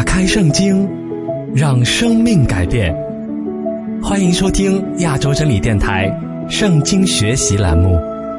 打开圣经，让生命改变。欢迎收听亚洲真理电台圣经学习栏目。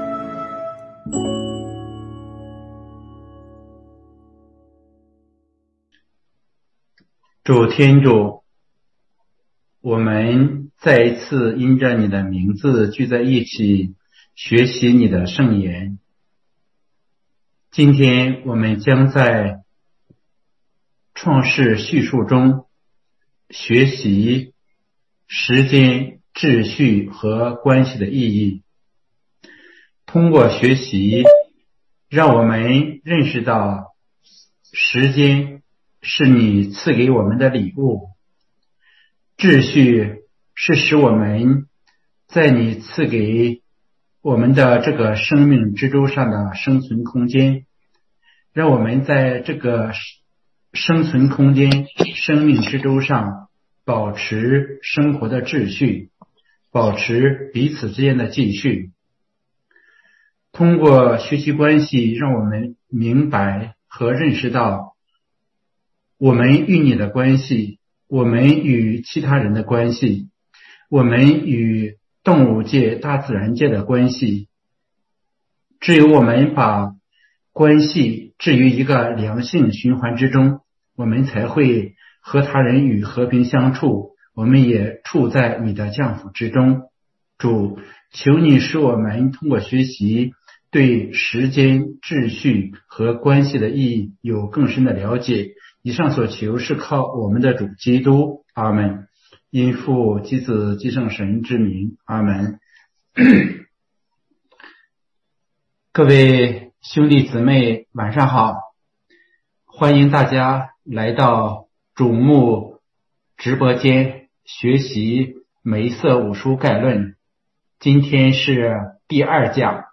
主天主，我们再一次因着你的名字聚在一起，学习你的圣言。今天我们将在创世叙述中学习时间、秩序和关系的意义。通过学习，让我们认识到时间是你赐给我们的礼物，秩序是使我们在你赐给我们的这个生命之舟上的生存空间，让我们在这个生存空间、生命之舟上保持生活的秩序，保持彼此之间的继续。通过学习关系，让我们明白和认识到我们与你的关系，我们与其他人的关系，我们与动物界、大自然界的关系。只有我们把关系置于一个良性循环之中，我们才会和他人与和平相处，我们也处在你的降福之中。主，求你使我们通过学习对时间、秩序和关系的意义有更深的了解。以上所求是靠我们的主基督。阿们。因父及子及圣神之名。阿们。各位兄弟姊妹，晚上好！欢迎大家来到主牧直播间学习梅瑟五书概论。今天是第2讲，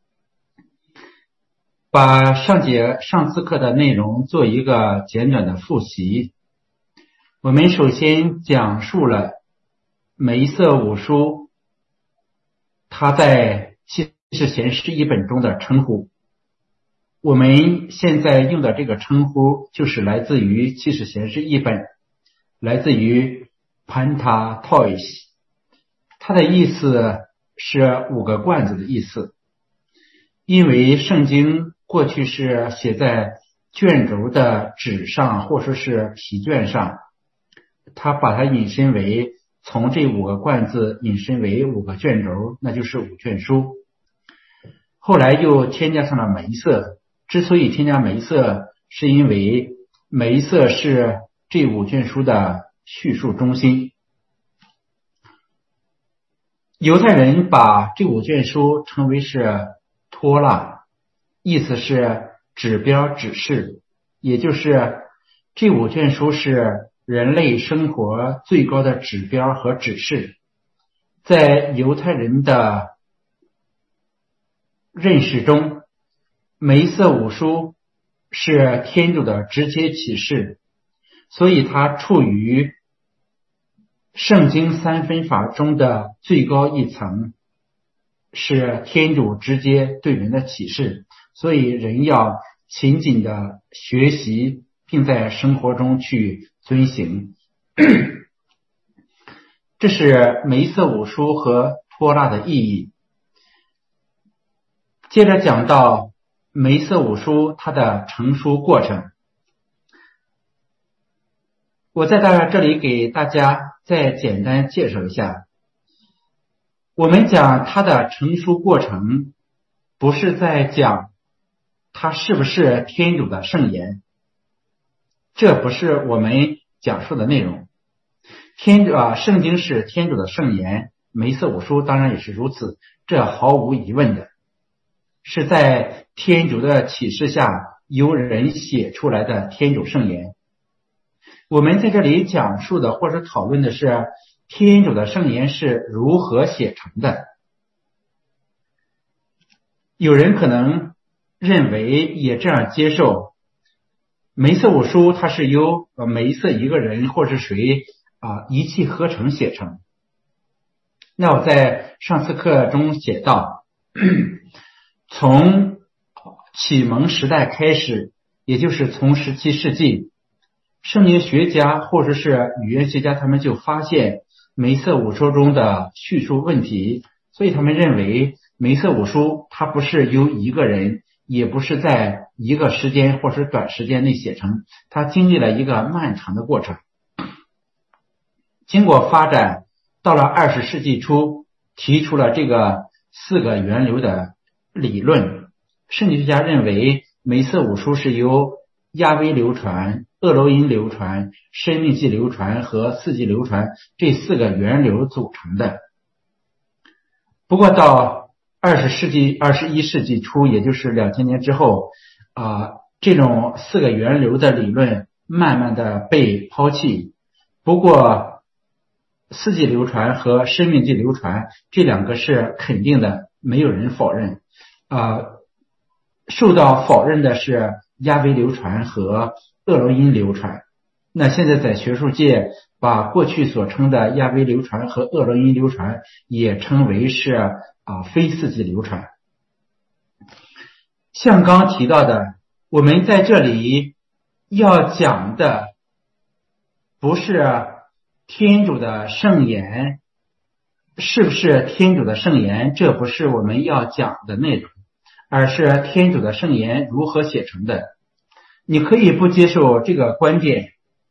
把上次课的内容做一个简短的复习。我们首先讲述了梅瑟五书它在七世贤士一本中的称呼。我们现在用的这个称呼就是来自于七世贤士一本，来自于 Pantatois， 它的意思是5个罐子的意思。因为圣经过去是写在卷轴的纸上或者是皮卷上，他把它引申为从这5个罐子引申为5个卷轴，那就是5卷书。后来又添加上了梅瑟，之所以添加梅瑟，是因为梅瑟是这5卷书的叙述中心。犹太人把这5卷书称为是托拉，意思是指标指示，也就是这5卷书是人类生活最高的指标和指示。在犹太人的认识中，梅瑟五书是天主的直接启示，所以它处于圣经3分法中的最高一层，是天主直接对人的启示，所以人要勤谨的学习，并在生活中去遵行。这是梅瑟五书和托拉的意义。接着讲到梅瑟五书它的成书过程，我在这里给大家再简单介绍一下。我们讲它的成书过程，不是在讲它是不是天主的圣言，这不是我们讲述的内容。圣经是天主的圣言，梅瑟五书当然也是如此，这毫无疑问的，是在天主的启示下由人写出来的天主圣言。我们在这里讲述的或者讨论的是天主的圣言是如何写成的。有人可能认为也这样接受梅瑟五书它是由梅瑟一个人或是谁一气呵成写成。那我在上次课中写到，从启蒙时代开始，也就是从17世纪， 圣经学家或者是语言学家，他们就发现梅瑟五书中的叙述问题，所以他们认为梅瑟五书它不是由一个人，也不是在一个时间或是短时间内写成，它经历了一个漫长的过程。经过发展，到了20世纪初，提出了这个4个源流的理论。圣经学家认为梅瑟五书是由亚威流传、厄罗因流传、生命记流传和四纪流传这4个源流组成的。不过到21世纪初，也就是2000年之后，这种4个源流的理论慢慢的被抛弃。不过四纪流传和生命记流传这2个是肯定的，没有人否认。受到否认的是亚威流传和厄罗因流传。那现在在学术界把过去所称的亚威流传和厄罗因流传也称为是非四纪流传。像刚提到的，我们在这里要讲的不是天主的圣言是不是天主的圣言，这不是我们要讲的内容，而是天主的圣言如何写成的。你可以不接受这个观点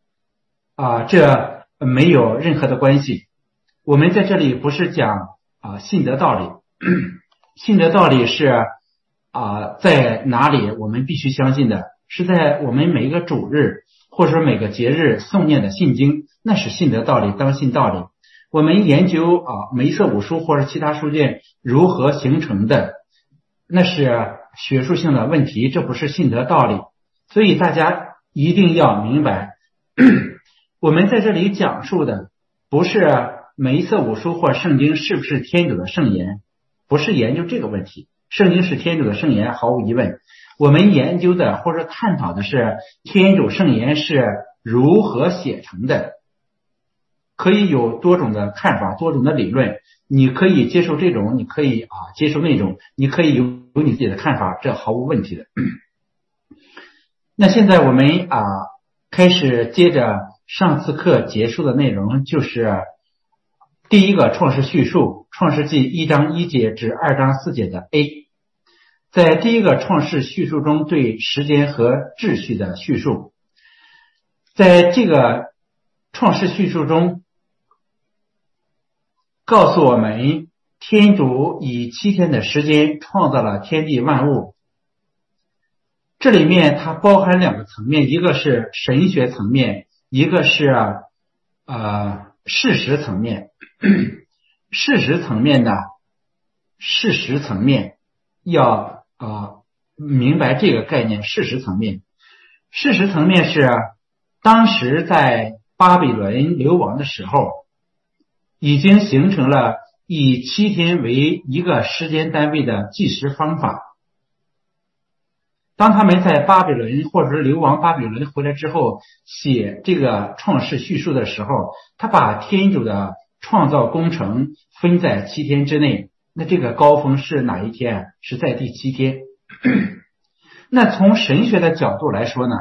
这没有任何的关系。我们在这里不是讲信德道理，信德道理是在哪里我们必须相信的，是在我们每一个主日或者说每个节日诵念的信经，那是信德道理，当信道理。我们研究梅瑟五书或者其他书卷如何形成的，那是学术性的问题，这不是信德道理。所以大家一定要明白，我们在这里讲述的不是梅瑟五书或圣经是不是天主的圣言，不是研究这个问题。圣经是天主的圣言，毫无疑问。我们研究的或者探讨的是天主圣言是如何写成的。可以有多种的看法，多种的理论，你可以接受这种，你可以接受那种，你可以有你自己的看法，这毫无问题的。那现在我们开始接着上次课结束的内容，就是第一个创世叙述，创世纪1章1节至2章4节的 A。 在第一个创世叙述中对时间和秩序的叙述，在这个创世叙述中告诉我们，天主以7天的时间创造了天地万物。这里面它包含2个层面，一个是神学层面，一个是事实层面。事实层面要明白这个概念。事实层面是当时在巴比伦流亡的时候，已经形成了以7天为一个时间单位的计时方法。当他们在巴比伦或者是流亡巴比伦回来之后，写这个创世叙述的时候，他把天主的创造工程分在7天之内。那这个高峰是哪一天？是在第7天。那从神学的角度来说呢？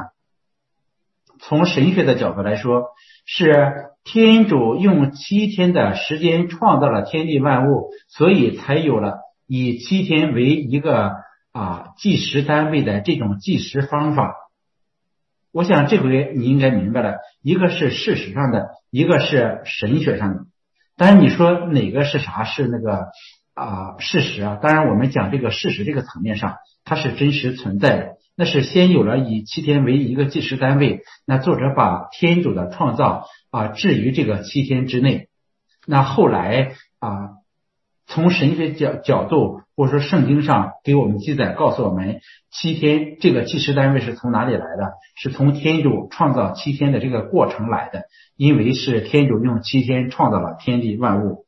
是天主用7天的时间创造了天地万物，所以才有了以7天为一个计时单位的这种计时方法。我想这回你应该明白了，一个是事实上的，一个是神学上的。当然你说哪个是啥？是那个事实当然我们讲这个事实这个层面上，它是真实存在的。那是先有了以7天为一个计时单位，那作者把天主的创造置于这个7天之内。那后来从神学角度或者说圣经上给我们记载，告诉我们7天这个计时单位是从哪里来的？是从天主创造7天的这个过程来的，因为是天主用7天创造了天地万物。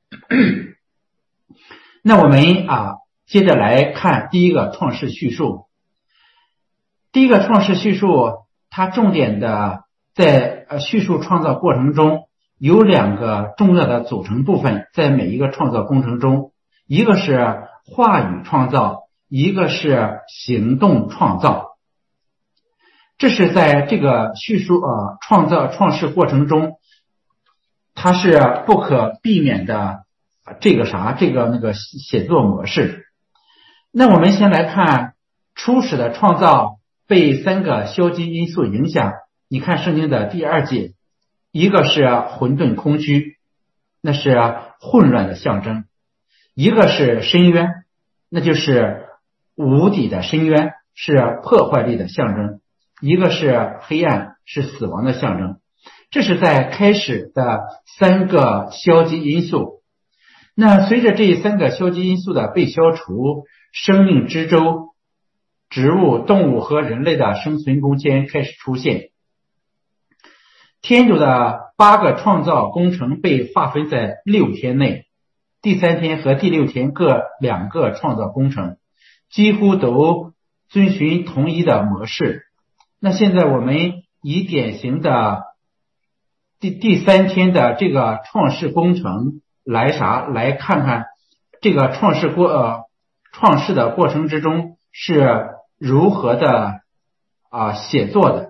那我们接着来看第一个创世叙述。第一个创世叙述它重点的在叙述创造过程中有2个重要的组成部分，在每一个创造工程中，一个是话语创造，一个是行动创造。 这是在这个叙述创世过程中，它是不可避免的这个写作模式。那我们先来看初始的创造被3个消极因素影响。你看圣经的第2节，一个是混沌空虚，那是混乱的象征；一个是深渊，那就是无底的深渊，是破坏力的象征；一个是黑暗，是死亡的象征。这是在开始的3个消极因素。那随着这3个消极因素的被消除，生命之舟、植物、动物和人类的生存空间开始出现。天主的8个创造工程被划分在6天内，第3天和第6天各2个创造工程，几乎都遵循同一的模式。那现在我们以典型的第3天的这个创世工程来看看这个创世的过程之中是如何的写作的。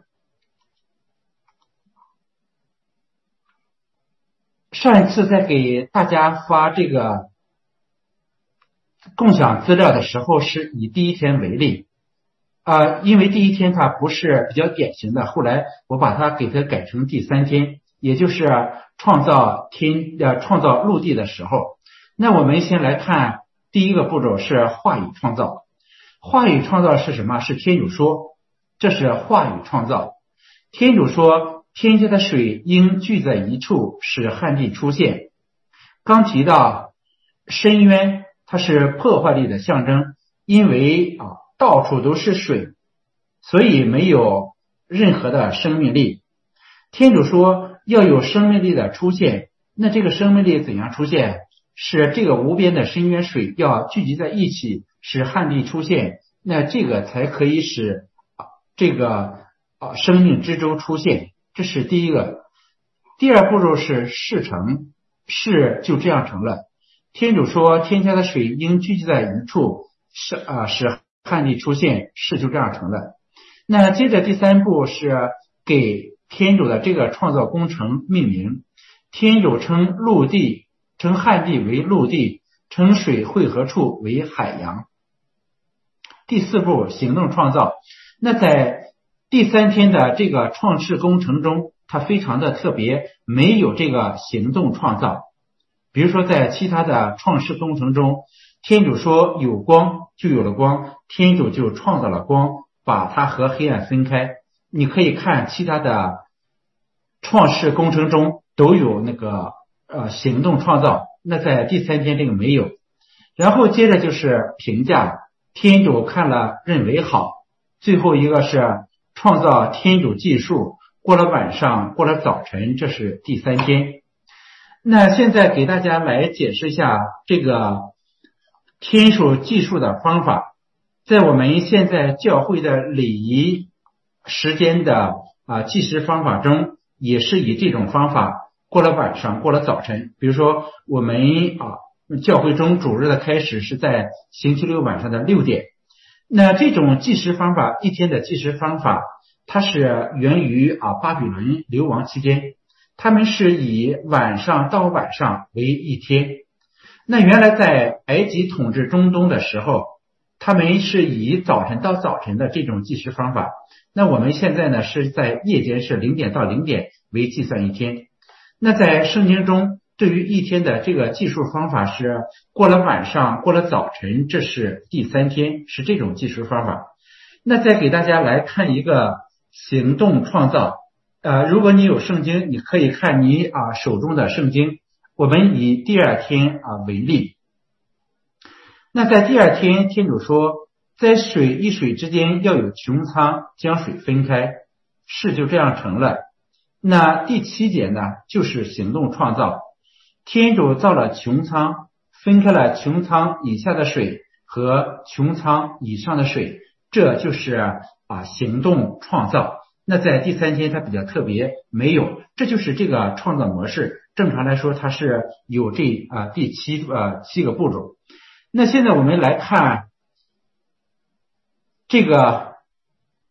上一次在给大家发这个共享资料的时候，是以第1天为例，因为第1天它不是比较典型的，后来我把它给它改成第3天，也就是创造陆地的时候。那我们先来看第一个步骤是话语创造。话语创造是什么？是天主说，这是话语创造。天主说天下的水应聚在一处，使旱地出现。刚提到深渊，它是破坏力的象征，因为到处都是水，所以没有任何的生命力。天主说要有生命力的出现，那这个生命力怎样出现？是这个无边的深渊水要聚集在一起，使旱地出现，那这个才可以使这个生命之舟出现。这是第一个。第二步骤是事成，事就这样成了。天主说天下的水应聚集在一处，使旱地出现，事就这样成了。那接着第3步是给天主的这个创造工程命名。天主称旱地为陆地，称水汇合处为海洋。第4步行动创造。那在第3天的这个创世工程中，它非常的特别，没有这个行动创造。比如说在其他的创世工程中，天主说有光，就有了光，天主就创造了光，把它和黑暗分开。你可以看其他的创世工程中都有那个行动创造，那在第3天这个没有。然后接着就是评价，天主看了认为好。最后一个是创造天主计数，过了晚上，过了早晨，这是第3天。那现在给大家来解释一下这个天数计数的方法。在我们现在教会的礼仪时间的计时方法中，也是以这种方法，过了晚上，过了早晨。比如说我们教会中主日的开始是在星期六晚上的6点。那这种计时方法，一天的计时方法，它是源于巴比伦流亡期间，他们是以晚上到晚上为一天。那原来在埃及统治中东的时候，他们是以早晨到早晨的这种计时方法。那我们现在呢是在夜间，是0点到0点为计算一天。那在圣经中对于一天的这个计数方法是过了晚上，过了早晨，这是第3天，是这种计数方法。那再给大家来看一个行动创造。如果你有圣经，你可以看你手中的圣经。我们以第2天为例。那在第2天，天主说在水与水之间要有穹苍，将水分开，事就这样成了。那第7节呢，就是行动创造。天主造了穹苍，分开了穹苍以下的水和穹苍以上的水，这就是行动创造。那在第3天它比较特别，没有，这就是这个创造模式。正常来说它是有第7个步骤。那现在我们来看这个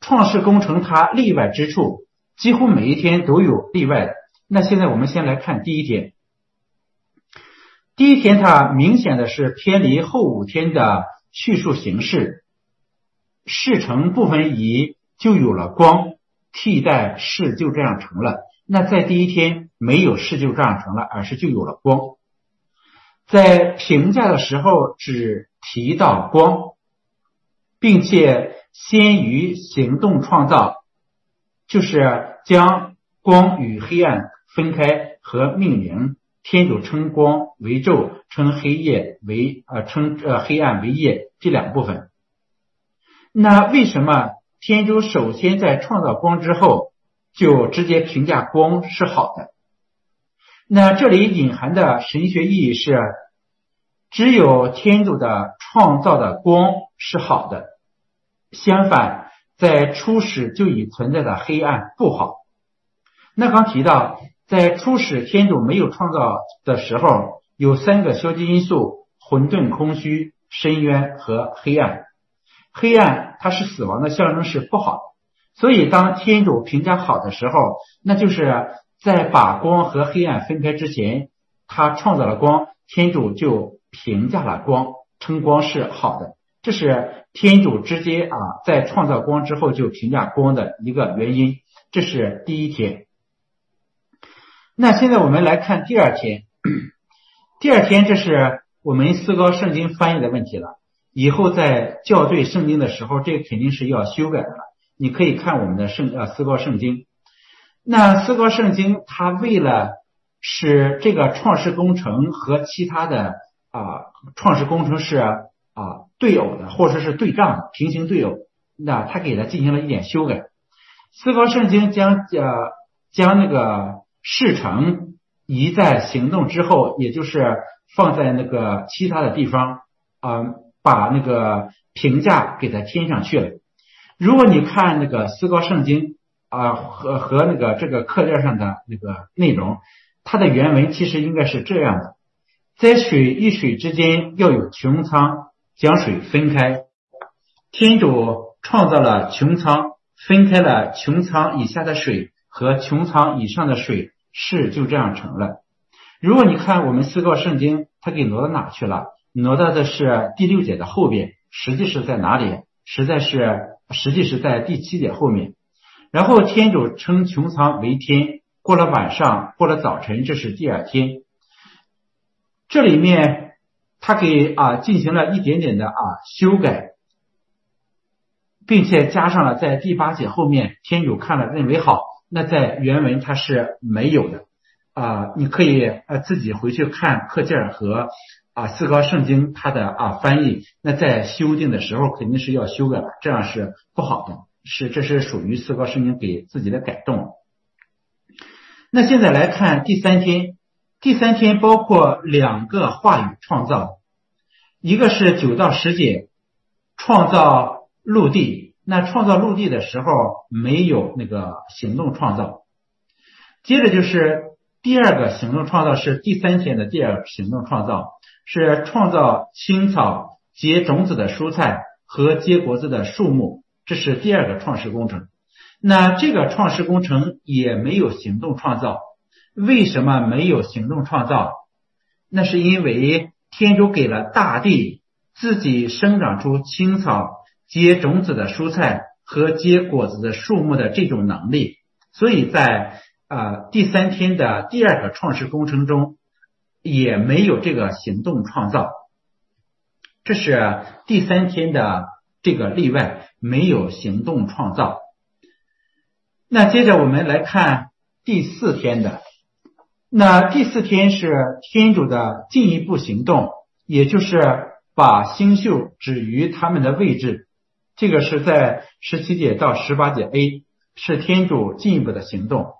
创世工程它例外之处，几乎每一天都有例外的。那现在我们先来看第一天。第一天它明显的是偏离后5天的叙述形式，事成部分以就有了光替代事就这样成了。那在第一天没有事就这样成了，而是就有了光。在评价的时候只提到光，并且先于行动创造，就是将光与黑暗分开和命名。天主称光为昼，称黑暗为夜，这2部分。那为什么天主首先在创造光之后就直接评价光是好的？那这里隐含的神学意义是，只有天主的创造的光是好的，相反在初始就已存在的黑暗不好。那刚提到在初始天主没有创造的时候，有3个消极因素：混沌、空虚、深渊和黑暗。黑暗它是死亡的象征，是不好的，所以当天主评价好的时候，那就是在把光和黑暗分开之前，他创造了光，天主就评价了光，称光是好的。这是天主直接在创造光之后就评价光的一个原因。这是第一天。那现在我们来看第2天。第2天，这是我们思高圣经翻译的问题了，以后在校对圣经的时候，这肯定是要修改的了。你可以看我们的思高圣经。那思高圣经它为了使这个创世工程和其他的创世工程是对偶的，或者是对仗的，平行对偶，那它给它进行了一点修改。思高圣经将那个事成移在行动之后，也就是放在那个其他的地方把那个评价给它添上去了。如果你看那个思高圣经和那个这个课件上的那个内容，它的原文其实应该是这样的：在水与水之间要有穹苍，将水分开。天主创造了穹苍，分开了穹苍以下的水和穹苍以上的水，事就这样成了。如果你看我们思高圣经，它给挪到哪去了？挪到的是第6节的后边，实际是在哪里？实际是在第7节后面。然后天主称穹苍为天，过了晚上，过了早晨，这是第2天。这里面他给进行了一点点的修改，并且加上了在第8节后面，天主看了认为好。那在原文它是没有的你可以自己回去看课件和思高圣经它的翻译。那在修订的时候肯定是要修改的，这样是不好的，这是属于思高圣经给自己的改动。那现在来看第3天。第3天包括2个话语创造，一个是9到10节创造陆地。那创造陆地的时候没有那个行动创造。接着就是第2个行动创造，是第3天的第2个行动创造，是创造青草、结种子的蔬菜和结果子的树木，这是第2个创世工程。那这个创世工程也没有行动创造。为什么没有行动创造？那是因为天主给了大地自己生长出青草、结种子的蔬菜和结果子的树木的这种能力，所以在第3天的第2个创世工程中也没有这个行动创造。这是第3天的这个例外，没有行动创造。那接着我们来看第4天的。那第4天是天主的进一步行动，也就是把星宿置于他们的位置。这个是在17节到18节 A， 是天主进一步的行动。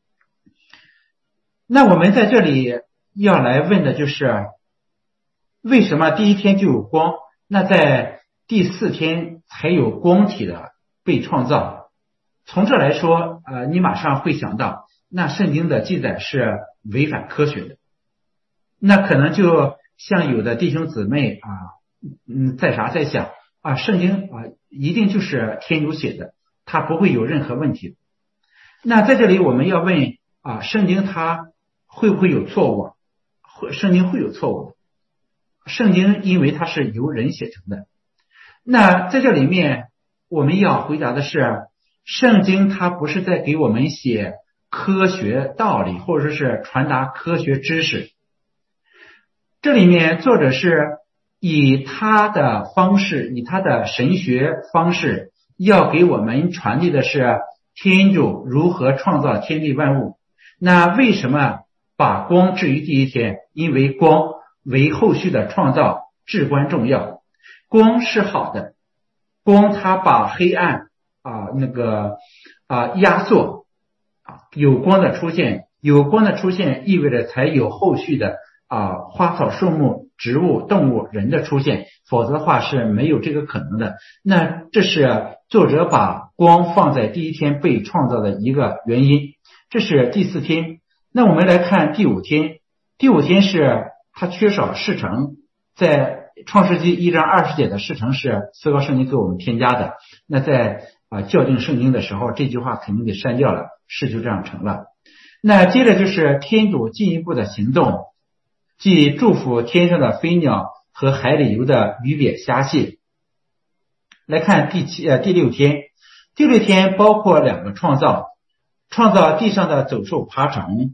那我们在这里要来问的就是，为什么第1天就有光，那在第4天才有光体的被创造？从这来说你马上会想到，那圣经的记载是违反科学的。那可能就像有的弟兄姊妹在想圣经一定就是天主写的它不会有任何问题。那在这里我们要问圣经它会不会有错误？圣经会有错误。圣经因为它是由人写成的。那在这里面我们要回答的是，圣经它不是在给我们写科学道理，或者说是传达科学知识。这里面作者是以他的方式，以他的神学方式，要给我们传递的是天主如何创造天地万物。那为什么把光置于第一天？因为光为后续的创造至关重要。光是好的，光它把黑暗压缩，有光的出现，有光的出现意味着才有后续的花草树木、植物、动物、人的出现，否则的话是没有这个可能的。那这是作者把光放在第一天被创造的一个原因。这是第4天。那我们来看第5天。第5天是它缺少事成，在创世纪1章20节的事成是思高圣经给我们添加的。那在校订圣经的时候，这句话肯定得删掉了，事就这样成了。那接着就是天主进一步的行动，即祝福天上的飞鸟和海里游的鱼鳖虾蟹。来看第6天。第6天包括2个创造，创造地上的走兽爬虫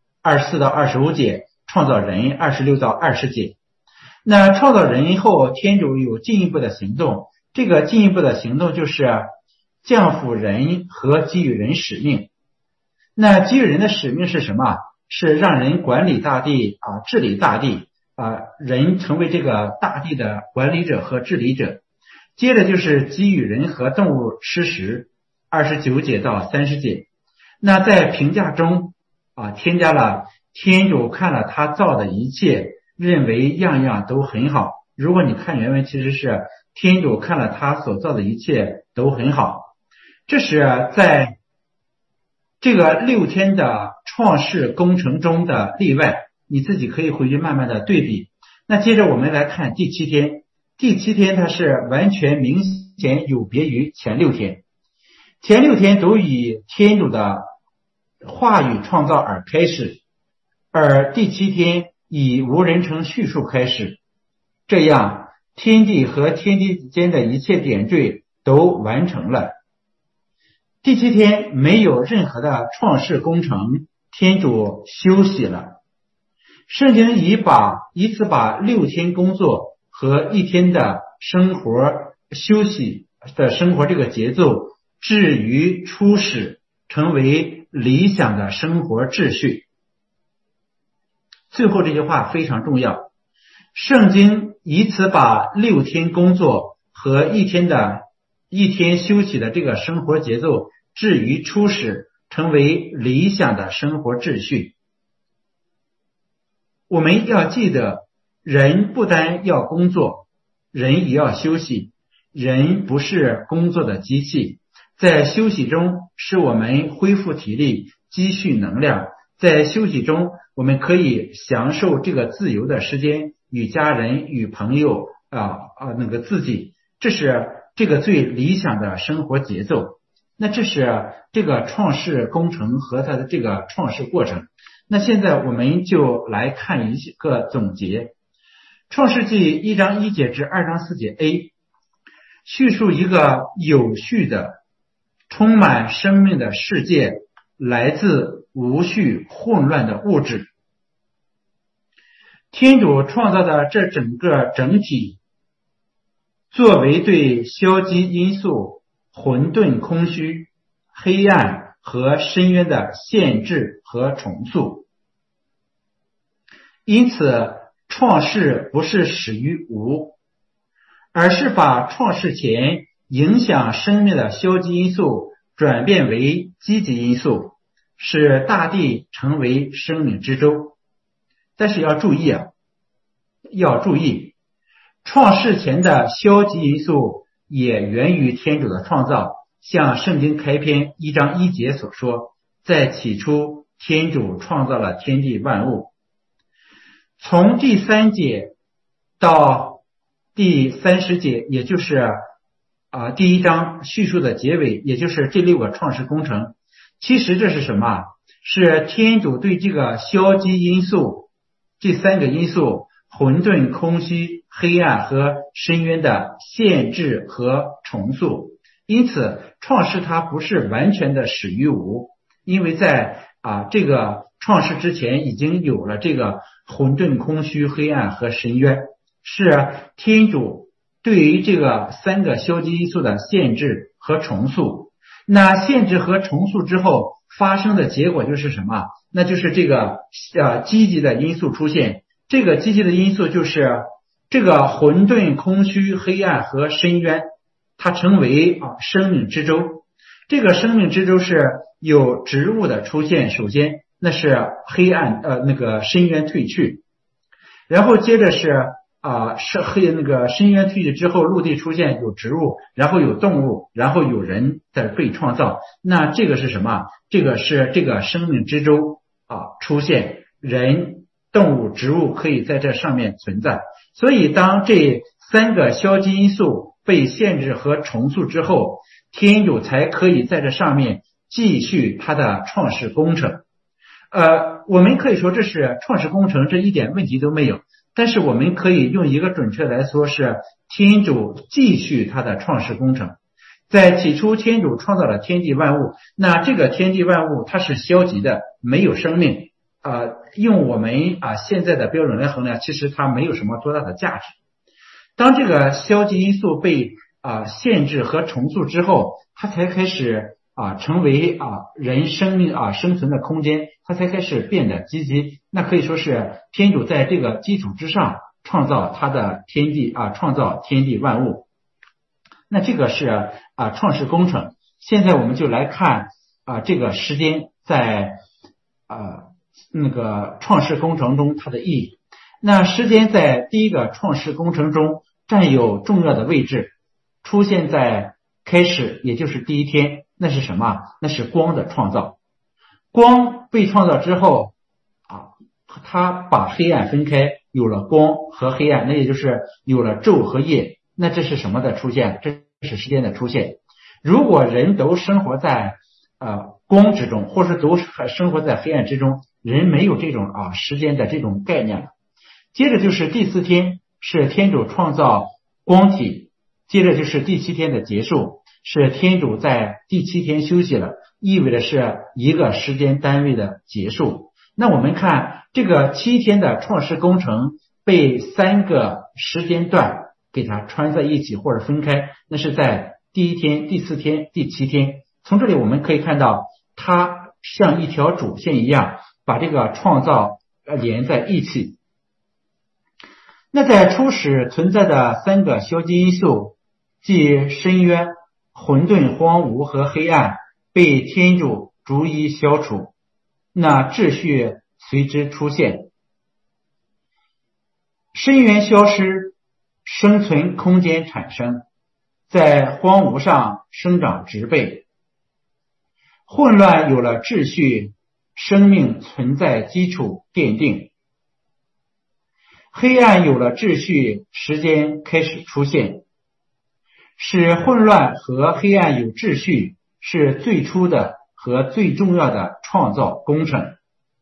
24到25节，创造人26到20节。那创造人后，天主有进一步的行动，这个进一步的行动就是降服人和给予人使命。那给予人的使命是什么？是让人管理大地治理大地人成为这个大地的管理者和治理者。接着就是给予人和动物吃食，29节到30节。那在评价中添加了天主看了他造的一切，认为样样都很好。如果你看原文，其实是天主看了他所造的一切都很好。这是在这个6天的创世工程中的例外，你自己可以回去慢慢的对比。那接着我们来看第7天。第7天它是完全明显有别于前6天。前6天都以天主的话语创造而开始，而第7天以无人称叙述开始。这样天地和天地间的一切点缀都完成了。第7天没有任何的创世工程，天主休息了。圣经以此把6天工作和1天的生活休息的生活这个节奏置于初始，成为理想的生活秩序。最后这句话非常重要，圣经以此把6天工作和1天休息的这个生活节奏置于初始，成为理想的生活秩序。我们要记得，人不单要工作，人也要休息。人不是工作的机器，在休息中使我们恢复体力，积蓄能量。在休息中，我们可以享受这个自由的时间，与家人、与朋友自己，这是这个最理想的生活节奏。那这是这个创世工程和它的这个创世过程。那现在我们就来看一个总结。创世纪1章1节至2章4节 A 叙述一个有序的充满生命的世界来自无序混乱的物质。天主创造的这整个整体作为对消极因素、混沌空虚、黑暗和深渊的限制和重塑。因此创世不是始于无，而是把创世前影响生命的消极因素转变为积极因素，使大地成为生命之舟。但是要注意，创世前的消极因素也源于天主的创造，像圣经开篇1章1节所说，在起初天主创造了天地万物。从第3节到第30节，也就是第一章叙述的结尾，也就是这6个创世工程，其实这是什么？是天主对这个消极因素，这3个因素混沌、空虚、黑暗和深渊的限制和重塑。因此创世它不是完全的始于无，因为在这个创世之前已经有了这个混沌、空虚、黑暗和深渊，是天主对于这个3个消极因素的限制和重塑。那限制和重塑之后发生的结果就是什么？那就是这个积极的因素出现。这个积极的因素就是这个混沌、空虚、黑暗和深渊，它成为生命之舟。这个生命之舟是有植物的出现，首先那是黑暗深渊退去，然后接着是深渊退去之后，陆地出现有植物，然后有动物，然后有人在被创造。那这个是什么？这个是这个生命之舟出现，人、动物、植物可以在这上面存在。所以当这3个消极因素被限制和重塑之后，天主才可以在这上面继续他的创世工程。我们可以说这是创世工程，这一点问题都没有。但是我们可以用一个准确来说，是天主继续他的创世工程。在起初天主创造了天地万物，那这个天地万物它是消极的，没有生命，用我们现在的标准来衡量，其实它没有什么多大的价值。当这个消极因素被限制和重塑之后，它才开始成为人生命生存的空间，它才开始变得积极。那可以说是天主在这个基础之上创造他的天地创造天地万物。那这个是创世工程。现在我们就来看这个时间在创世工程中它的意义。那时间在第一个创世工程中占有重要的位置，出现在开始，也就是第一天。那是什么？那是光的创造。光被创造之后它把黑暗分开，有了光和黑暗，那也就是有了昼和夜。那这是什么的出现？这是时间的出现。如果人都生活在光之中，或是都生活在黑暗之中，人没有这种时间的这种概念了。接着就是第4天，是天主创造光体。接着就是第7天的结束，是天主在第7天休息了，意味着是一个时间单位的结束。那我们看这个7天的创世工程被3个时间段给它穿在一起或者分开，那是在第1天、第4天、第7天。从这里我们可以看到，它像一条主线一样把这个创造连在一起。那在初始存在的3个消极因素，即深渊、混沌、荒芜和黑暗，被天主逐一消除，那秩序随之出现。深渊消失，生存空间产生，在荒芜上生长植被。混乱有了秩序，生命存在基础奠定。黑暗有了秩序，时间开始出现。使混乱和黑暗有秩序，是最初的和最重要的创造工程。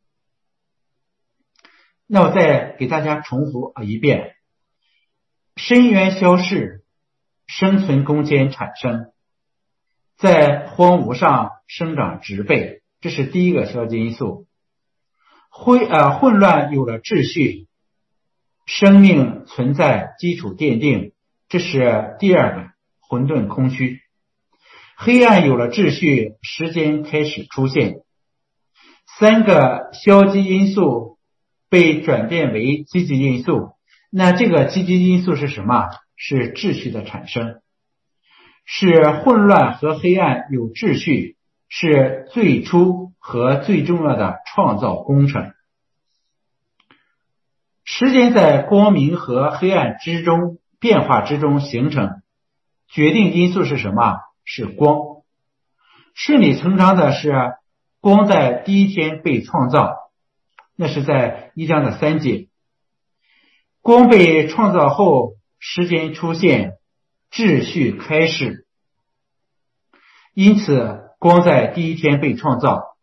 那我再给大家重复一遍：深渊消逝，生存空间产生，在荒芜上生长植被，这是第一个消极因素。混乱有了秩序，生命存在基础奠定，这是第二个混沌空虚。黑暗有了秩序，时间开始出现。3个消极因素被转变为积极因素，那这个积极因素是什么？是秩序的产生。是混乱和黑暗有秩序，是最初和最重要的创造工程。时间在光明和黑暗之中变化之中形成，决定因素是什么？是光。顺理成章的是，光在第1天被创造，那是在1章的3节。光被创造后，时间出现，秩序开始。 因此光在第一天被创造。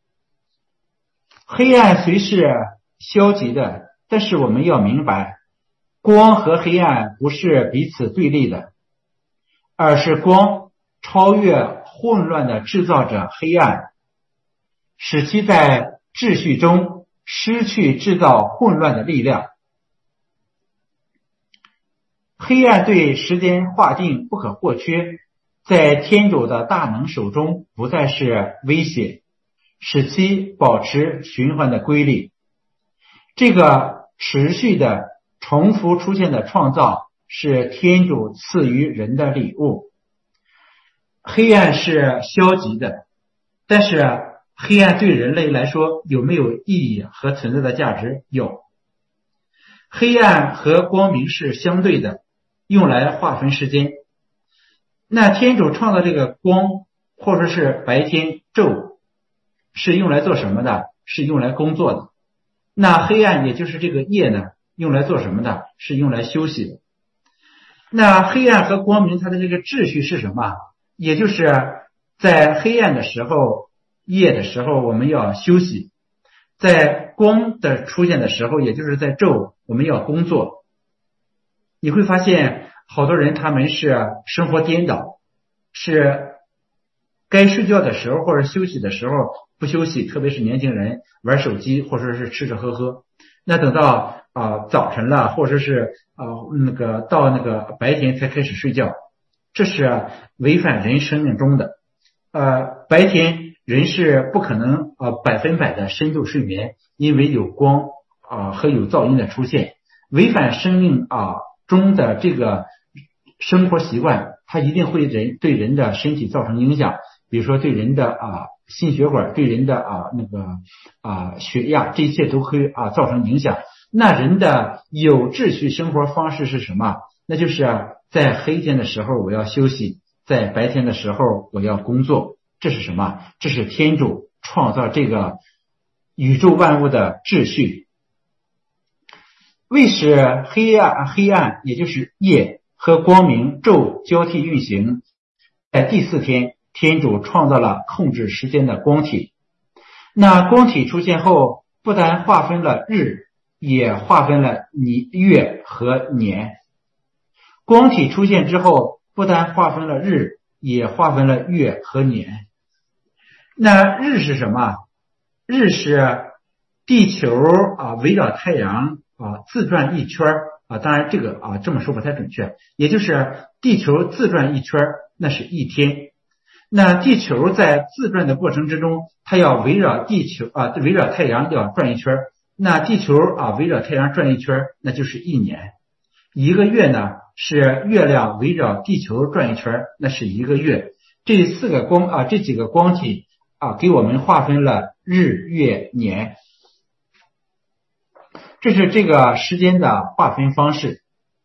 黑暗虽是消极的，但是我们要明白，光和黑暗不是彼此对立的，而是光超越混乱的制造着黑暗，使其在秩序中失去制造混乱的力量。黑暗对时间划定不可或缺，在天主的大能手中不再是威胁，使其保持循环的规律。这个持续的重复出现的创造是天主赐予人的礼物。黑暗是消极的，但是黑暗对人类来说有没有意义和存在的价值？有。黑暗和光明是相对的，用来划分时间。那天主创造这个光，或者是白天昼，是用来做什么的？是用来工作的。那黑暗也就是这个夜呢，用来做什么的？是用来休息的。那黑暗和光明它的这个秩序是什么？也就是在黑暗的时候，夜的时候我们要休息，在光的出现的时候，也就是在昼我们要工作。你会发现好多人他们是生活颠倒，是该睡觉的时候或者休息的时候不休息，特别是年轻人玩手机或者是吃吃喝喝，那等到早晨了，或者是到那个白天才开始睡觉，这是违反人生命中的。白天人是不可能100%的深度睡眠，因为有光和有噪音的出现，违反生命中的这个生活习惯，它一定会对人的身体造成影响，比如说对人的心血管，对人的血压，这一切都会造成影响。那人的有秩序生活方式是什么？那就是在黑天的时候我要休息，在白天的时候我要工作。这是什么？这是天主创造这个宇宙万物的秩序。为使黑暗也就是夜和光明昼交替运行，在第4天天主创造了控制时间的光体。那光体出现后，不但划分了日，也划分了月和年。光体出现之后，不但划分了日，也划分了月和年。那日是什么？日是地球围绕太阳自转一圈当然这个这么说不太准确，也就是地球自转一圈，那是一天。那地球在自转的过程之中，它要围绕围绕太阳要转一圈，那地球围绕太阳转一圈，那就是一年。一个月呢是月亮围绕地球转一圈，那是一个月。这几个光体给我们划分了日月年，这是这个时间的划分方式。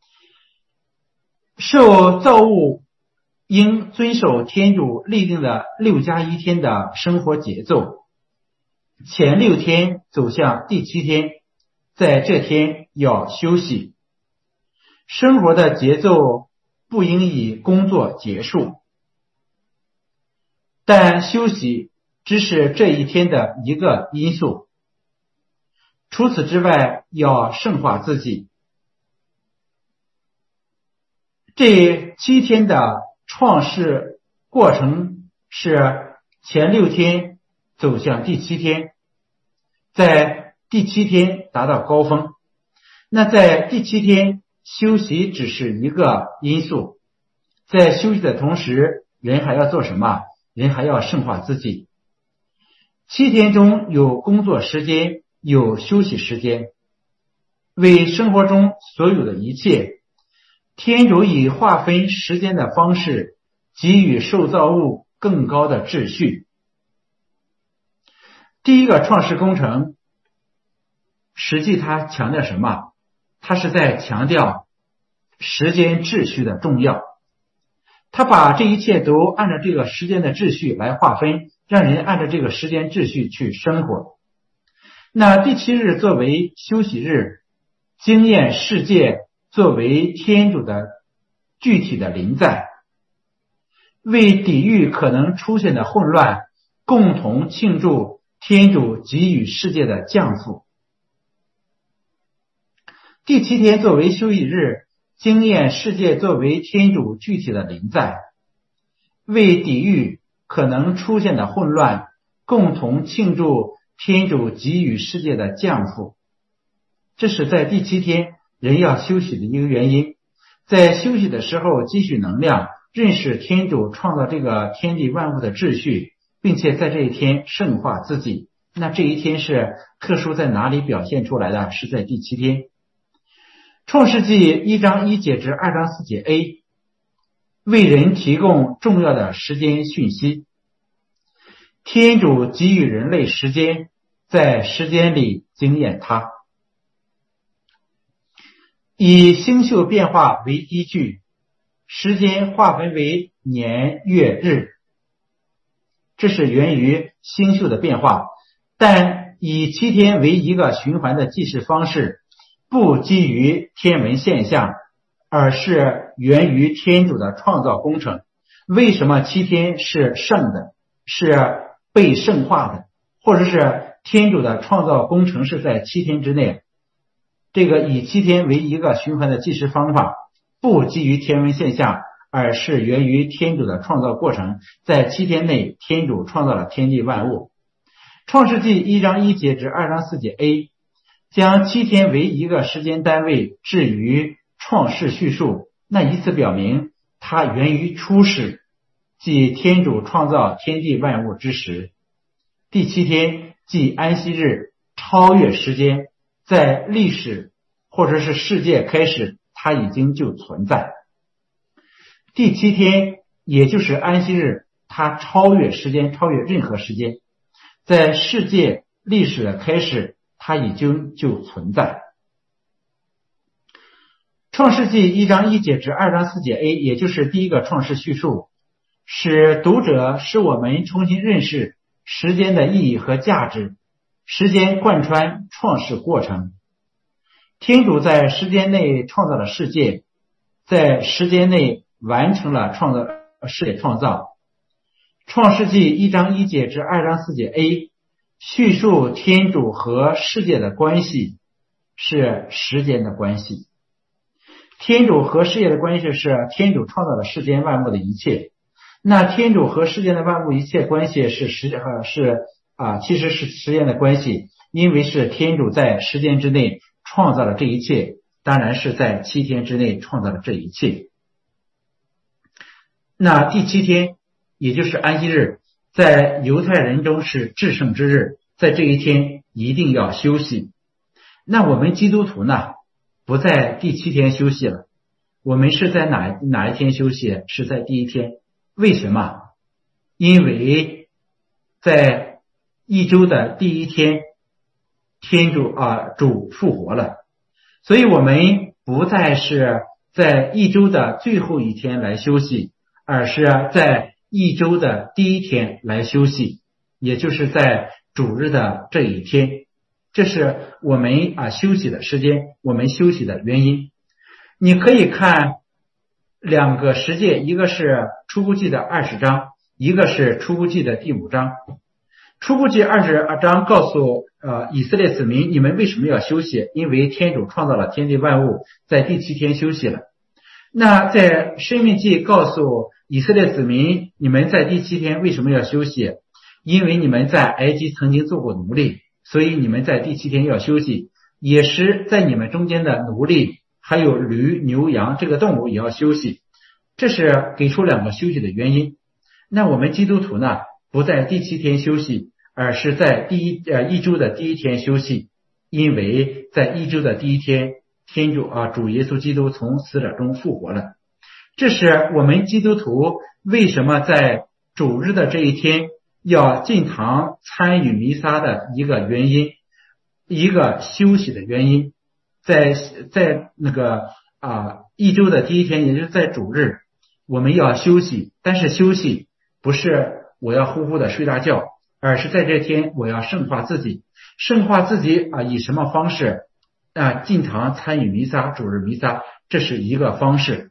受造物应遵守天主立定的6+1天的生活节奏，前6天走向第7天，在这天要休息。生活的节奏不应以工作结束，但休息只是这一天的一个因素。除此之外，要圣化自己。这7天的创世过程是前6天走向第7天，在第7天达到高峰。那在第7天休息只是一个因素，在休息的同时，人还要做什么？人还要圣化自己。7天中有工作时间，有休息时间。为生活中所有的一切，天主以划分时间的方式给予受造物更高的秩序。第一个创世工程，实际它强调什么？它是在强调时间秩序的重要。他把这一切都按照这个时间的秩序来划分，让人按照这个时间秩序去生活。那第7日作为休息日，经验世界作为天主的具体的临在。 为抵御可能出现的混乱，共同庆祝天主给予世界的降福。第7天作为休息日，经验世界作为天主具体的临在，为抵御可能出现的混乱，共同庆祝天主给予世界的降福。这是在第7天人要休息的一个原因，在休息的时候积蓄能量，认识天主创造这个天地万物的秩序，并且在这一天圣化自己。那这一天是特殊在哪里表现出来的？是在第7天。创世纪1章1节至2章4节 A 为人提供重要的时间讯息。天主给予人类时间，在时间里经验它。以星宿变化为依据，时间划分为年、月、日，这是源于星宿的变化，但以7天为一个循环的计时方式，不基于天文现象，而是源于天主的创造工程。为什么7天是圣的，是被圣化的，或者是天主的创造工程是在7天之内？这个以7天为一个循环的计时方法，不基于天文现象，而是源于天主的创造过程。在7天内，天主创造了天地万物。创世纪1章1节至2章4节 A 将7天为一个时间单位置于创世叙述，那以此表明它源于初始，即天主创造天地万物之时。第7天即安息日，超越时间，在历史或者是世界开始，它已经就存在。第7天也就是安息日，它超越时间，超越任何时间，在世界历史的开始，它已经就存在。创世纪1章1节至2章4节 A 也就是第一个创世叙述，使我们重新认识时间的意义和价值。时间贯穿创世过程，天主在时间内创造了世界，在时间内完成了世界创造。创世纪1章1节至2章4节 A 叙述天主和世界的关系，是时间的关系。天主和世界的关系是天主创造了世间万物的一切。那天主和世间的万物一切关系其实是时间的关系，因为是天主在时间之内创造了这一切，当然是在7天之内创造了这一切。那第7天也就是安息日，在犹太人中是至圣之日，在这一天一定要休息。那我们基督徒呢，不在第7天休息了，我们是在哪一天休息？是在第1天。为什么？因为在一周的第1天，天主主复活了，所以我们不再是在一周的最后一天来休息，而是在一周的第1天来休息，也就是在主日的这一天。这是我们休息的时间，我们休息的原因。你可以看2个十诫，一个是出谷记的20章，一个是出谷记的第5章。出谷记20章告诉以色列子民，你们为什么要休息？因为天主创造了天地万物，在第7天休息了。那在申命记告诉以色列子民，你们在第7天为什么要休息？因为你们在埃及曾经做过奴隶，所以你们在第7天要休息。也是在你们中间的奴隶还有驴、牛、羊这个动物也要休息，这是给出2个休息的原因。那我们基督徒呢，不在第7天休息，而是在一周的第1天休息，因为在一周的第1天，天主主耶稣基督从死者中复活了。这是我们基督徒为什么在主日的这一天要进堂参与弥撒的一个原因，一个休息的原因。在那个一周的第1天，也就是在主日，我们要休息，但是休息不是我要呼呼的睡大觉，而是在这天我要圣化自己。圣化自己以什么方式？进堂参与弥撒，主日弥撒，这是一个方式。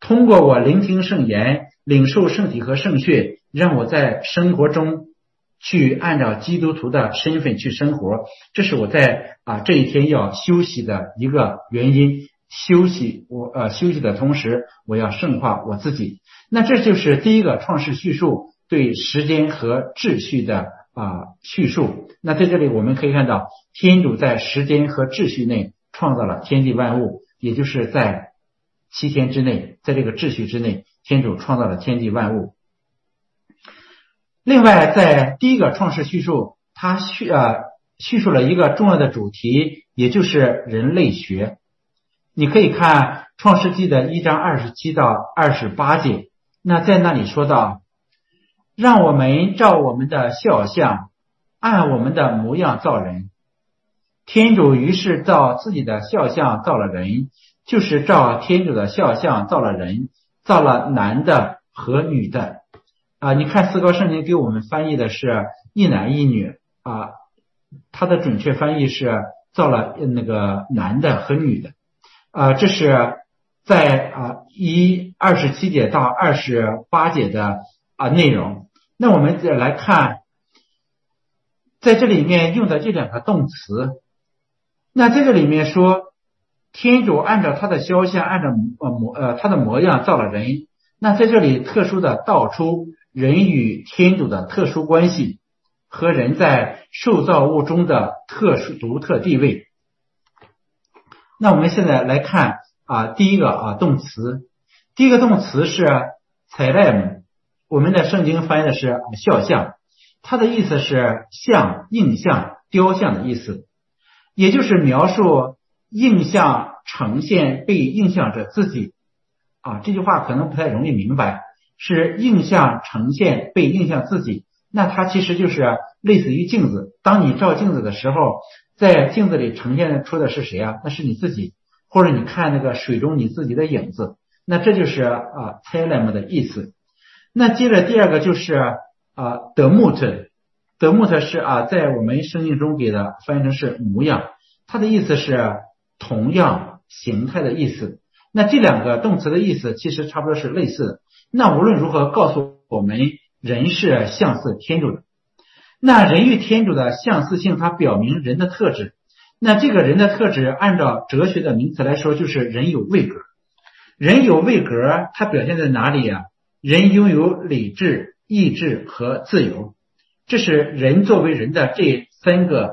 通过我聆听圣言，领受圣体和圣血，让我在生活中去按照基督徒的身份去生活。这是我在这一天要休息的一个原因。休息的同时，我要圣化我自己。那这就是第一个创世叙述对时间和秩序的叙述。那在这里我们可以看到，天主在时间和秩序内创造了天地万物，也就是在7天之内，在这个秩序之内，天主创造了天地万物。另外，在第一个创世叙述，它叙述了一个重要的主题，也就是人类学。你可以看创世纪的1章27到28节，那在那里说到，让我们照我们的肖像，按我们的模样造人。天主于是照自己的肖像造了人，就是照天主的肖像造了人，造了男的和女的。你看思高圣经给我们翻译的是一男一女它的准确翻译是造了那个男的和女的。这是在27节到28节的内容。那我们来看，在这里面用的这两个动词。那在这里面说，天主按照他的肖像，按照他的模样造了人。那在这里特殊的道出人与天主的特殊关系和人在受造物中的独特地位。那我们现在来看第一个动词。第一个动词是 tselem， 我们的圣经翻译的是肖像，它的意思是像、印象、雕像的意思，也就是描述印象呈现被印象者自己这句话可能不太容易明白，是印象呈现被印象自己。那它其实就是类似于镜子，当你照镜子的时候，在镜子里呈现出的是谁那是你自己，或者你看那个水中你自己的影子，那这就是tselem 的意思。那接着第二个就是demut 是在我们圣经中给的翻译成是模样，它的意思是同样形态的意思。那这两个动词的意思其实差不多是类似的。那无论如何告诉我们，人是相似天主的。那人与天主的相似性，它表明人的特质。那这个人的特质按照哲学的名词来说，就是人有位格。人有位格，它表现在哪里人拥有理智、意志和自由。这是人作为人的这三个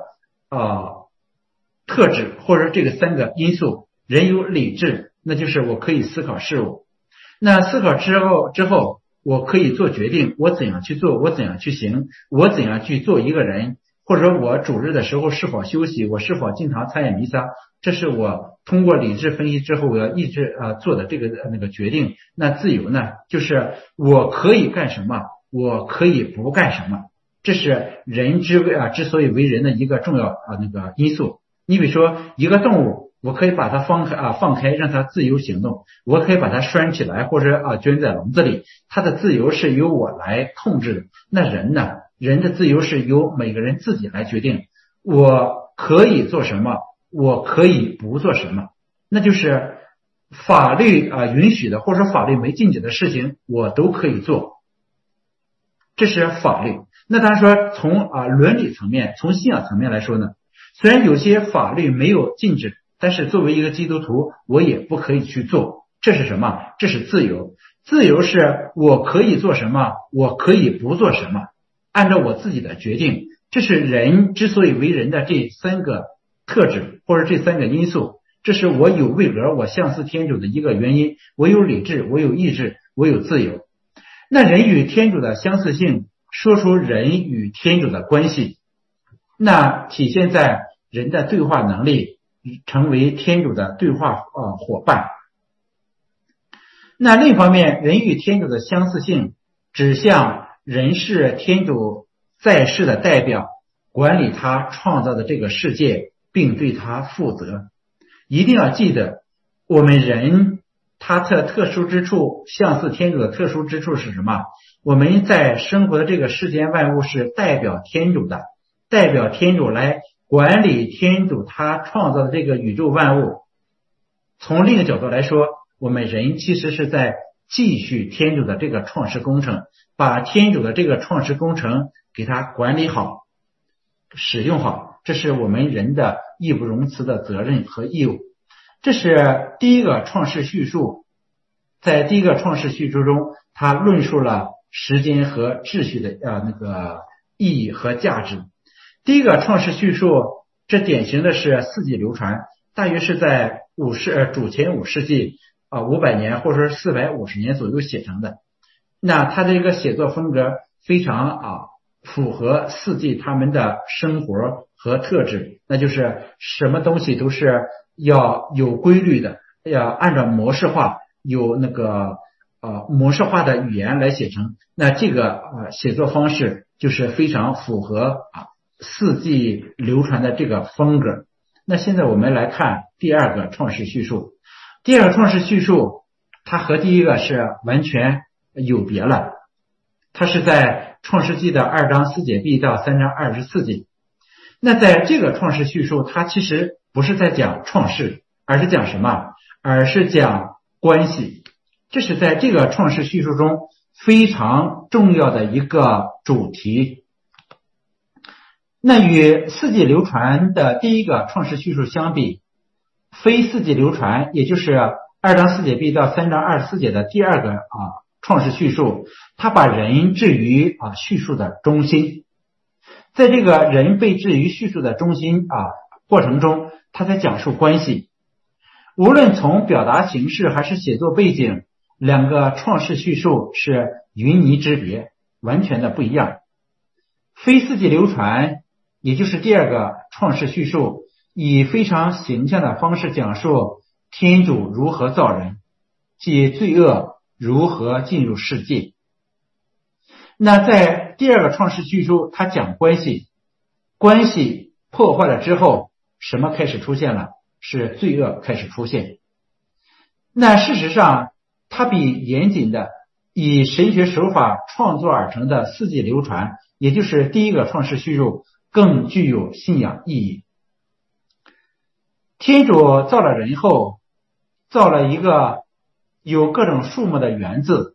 特质，或者这个三个因素。人有理智，那就是我可以思考事物。那思考之后我可以做决定，我怎样去做，我怎样去行，我怎样去做一个人，或者我主日的时候是否休息，我是否经常参与弥撒，这是我通过理智分析之后我要意志做的这个那个决定。那自由呢，就是我可以干什么，我可以不干什么，这是人之所以为人的一个重要那个因素。你比如说一个动物，我可以把它放开让它自由行动，我可以把它拴起来或者圈在笼子里，它的自由是由我来控制的。那人呢，人的自由是由每个人自己来决定，我可以做什么，我可以不做什么，那就是法律允许的或者法律没禁止的事情我都可以做，这是法律。那当然说从伦理层面，从信仰层面来说呢，虽然有些法律没有禁止，但是作为一个基督徒我也不可以去做。这是什么？这是自由。自由是我可以做什么，我可以不做什么，按照我自己的决定。这是人之所以为人的这三个特质或者这三个因素。这是我有位格，我相似天主的一个原因。我有理智，我有意志，我有自由。那人与天主的相似性，说出人与天主的关系，那体现在人的对话能力，成为天主的对话伙伴。那另一方面，人与天主的相似性指向人是天主在世的代表，管理他创造的这个世界，并对他负责。一定要记得，我们人他的特殊之处，相似天主的特殊之处是什么？我们在生活的这个世间万物是代表天主的，代表天主来管理天主他创造的这个宇宙万物。从另一个角度来说， 我们人其实是在继续天主的这个创世工程，把天主的这个创世工程给它管理好、使用好，这是我们人的义不容辞的责任和义务。这是第一个创世叙述，在第一个创世叙述中，他论述了时间和秩序的意义和价值。第一个创世叙述，这典型的是四纪流传，大约是在主前5世纪500年或者是450年左右写成的。那他的一个写作风格非常符合四纪他们的生活和特质，那就是什么东西都是要有规律的，要按照模式化，有模式化的语言来写成。那这个写作方式就是非常符合四纪流传的这个风格。那现在我们来看第二个创世叙述。第二个创世叙述，它和第一个是完全有别了。它是在创世纪的2章4节 b 到3章24节。那在这个创世叙述，它其实不是在讲创世，而是讲什么？而是讲关系。这是在这个创世叙述中非常重要的一个主题。那与四纪流传的第一个创世叙述相比，非四纪流传，也就是2章4节 b 到3章24节的第二个创世叙述，它把人置于叙述的中心。在这个人被置于叙述的中心过程中，他在讲述关系。无论从表达形式还是写作背景，两个创世叙述是云泥之别，完全的不一样。非四纪流传，也就是第二个创世叙述，以非常形象的方式讲述天主如何造人，即罪恶如何进入世界。那在第二个创世叙述，它讲关系，关系破坏了之后，什么开始出现了？是罪恶开始出现。那事实上，它比严谨的以神学手法创作而成的四纪流传，也就是第一个创世叙述，更具有信仰意义。天主造了人后，造了一个有各种数目的园子，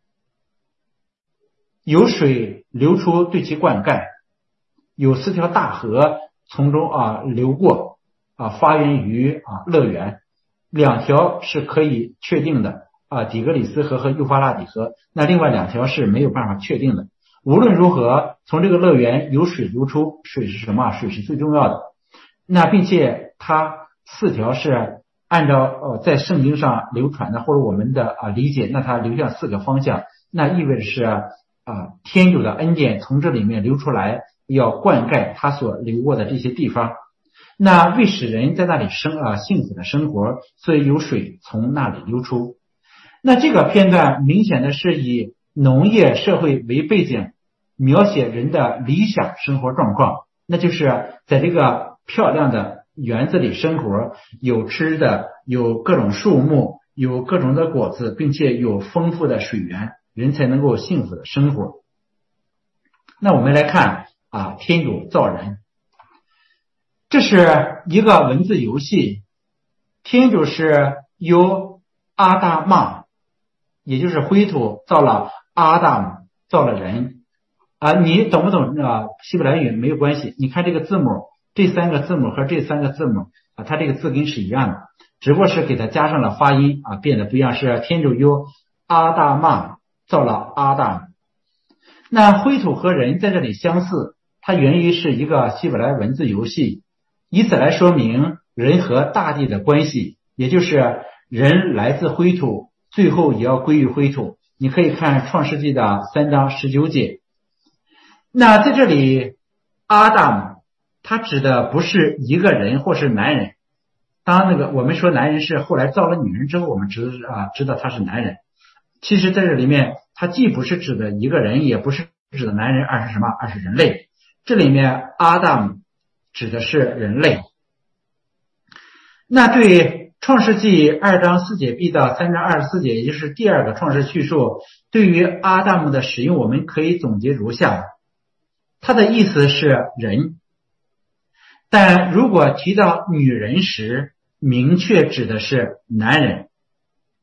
有水流出对其灌溉，有4条大河从中流过，发源于乐园。2条是可以确定的，底格里斯河和幼发拉底河，那另外2条是没有办法确定的。无论如何，从这个乐园有水流出，水是什么？水是最重要的。那并且它4条是按照在圣经上流传的，或者我们的理解，那它流向4个方向，那意味着是天主的恩典从这里面流出来，要灌溉它所流过的这些地方。那为使人在那里幸福的生活，所以有水从那里流出。那这个片段明显的是以农业社会为背景，描写人的理想生活状况，那就是在这个漂亮的园子里生活，有吃的，有各种树木，有各种的果子，并且有丰富的水源，人才能够幸福的生活。那我们来看天主造人，这是一个文字游戏。天主是由阿达玛，也就是灰土造了阿达姆，造了人。你懂不懂希伯来语没有关系，你看这个字母，这3个字母和这3个字母它这个字根是一样的，只不过是给它加上了发音变得不一样，是天主由阿达玛造了阿达姆。那灰土和人在这里相似，它源于是一个希伯来文字游戏，以此来说明人和大地的关系，也就是人来自灰土，最后也要归于灰土。你可以看创世纪的3章19节。那在这里阿达姆他指的不是一个人或是男人，当我们说男人是后来造了女人之后，我们知道他是男人。其实在这里面他既不是指的一个人，也不是指的男人，而是什么？而是人类。这里面阿达姆指的是人类。那对创世纪2章4节 b 到3章24节，也就是第二个创世叙述，对于阿达姆的使用，我们可以总结如下：它的意思是人，但如果提到女人时，明确指的是男人。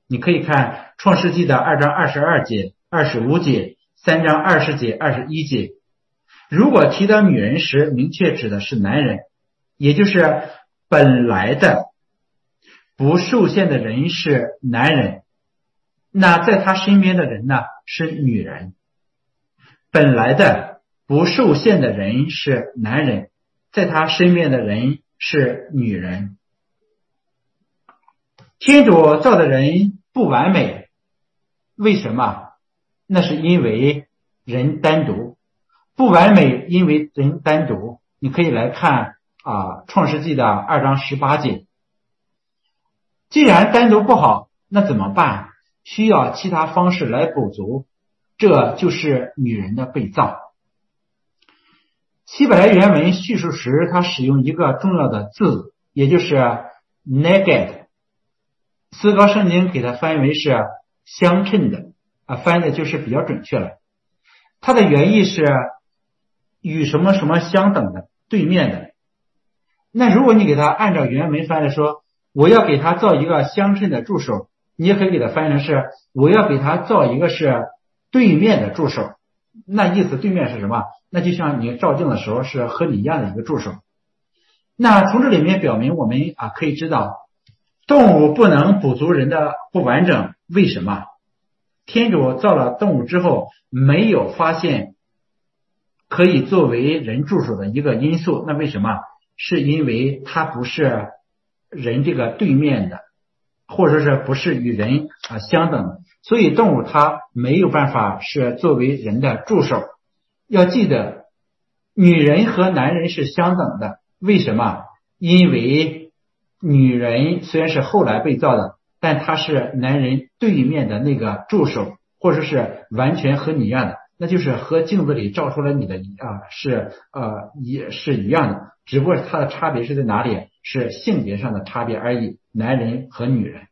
你可以看创世纪的2章22节、25节、3章20节、21节。如果提到女人时，明确指的是男人，也就是本来的不受限的人是男人，那在他身边的人呢是女人。本来的不受限的人是男人，在他身边的人是女人。天主造的人不完美，为什么？那是因为人单独。不完美因为人单独。你可以来看创世纪的2章18节。既然单独不好，那怎么办？需要其他方式来补足，这就是女人的被造。希伯来原文叙述时，它使用一个重要的字，也就是 neged。思高圣经给它翻译为是相称的，翻译的就是比较准确了。它的原意是与什么什么相等的，对面的。那如果你给它按照原文翻译说，我要给它造一个相称的助手，你也可以给它翻译成是我要给它造一个是对面的助手。那意思对面是什么？那就像你照镜的时候是和你一样的一个助手。那从这里面表明我们可以知道，动物不能补足人的不完整。为什么？天主造了动物之后，没有发现可以作为人助手的一个因素。那为什么？是因为它不是人这个对面的，或者是不是与人相等的，所以动物它没有办法是作为人的助手。要记得，女人和男人是相等的。为什么？因为女人虽然是后来被造的，但她是男人对面的那个助手，或者是完全和你一样的，那就是和镜子里照出来你的也是一样的，只不过它的差别是在哪里？是性别上的差别而已，男人和女人。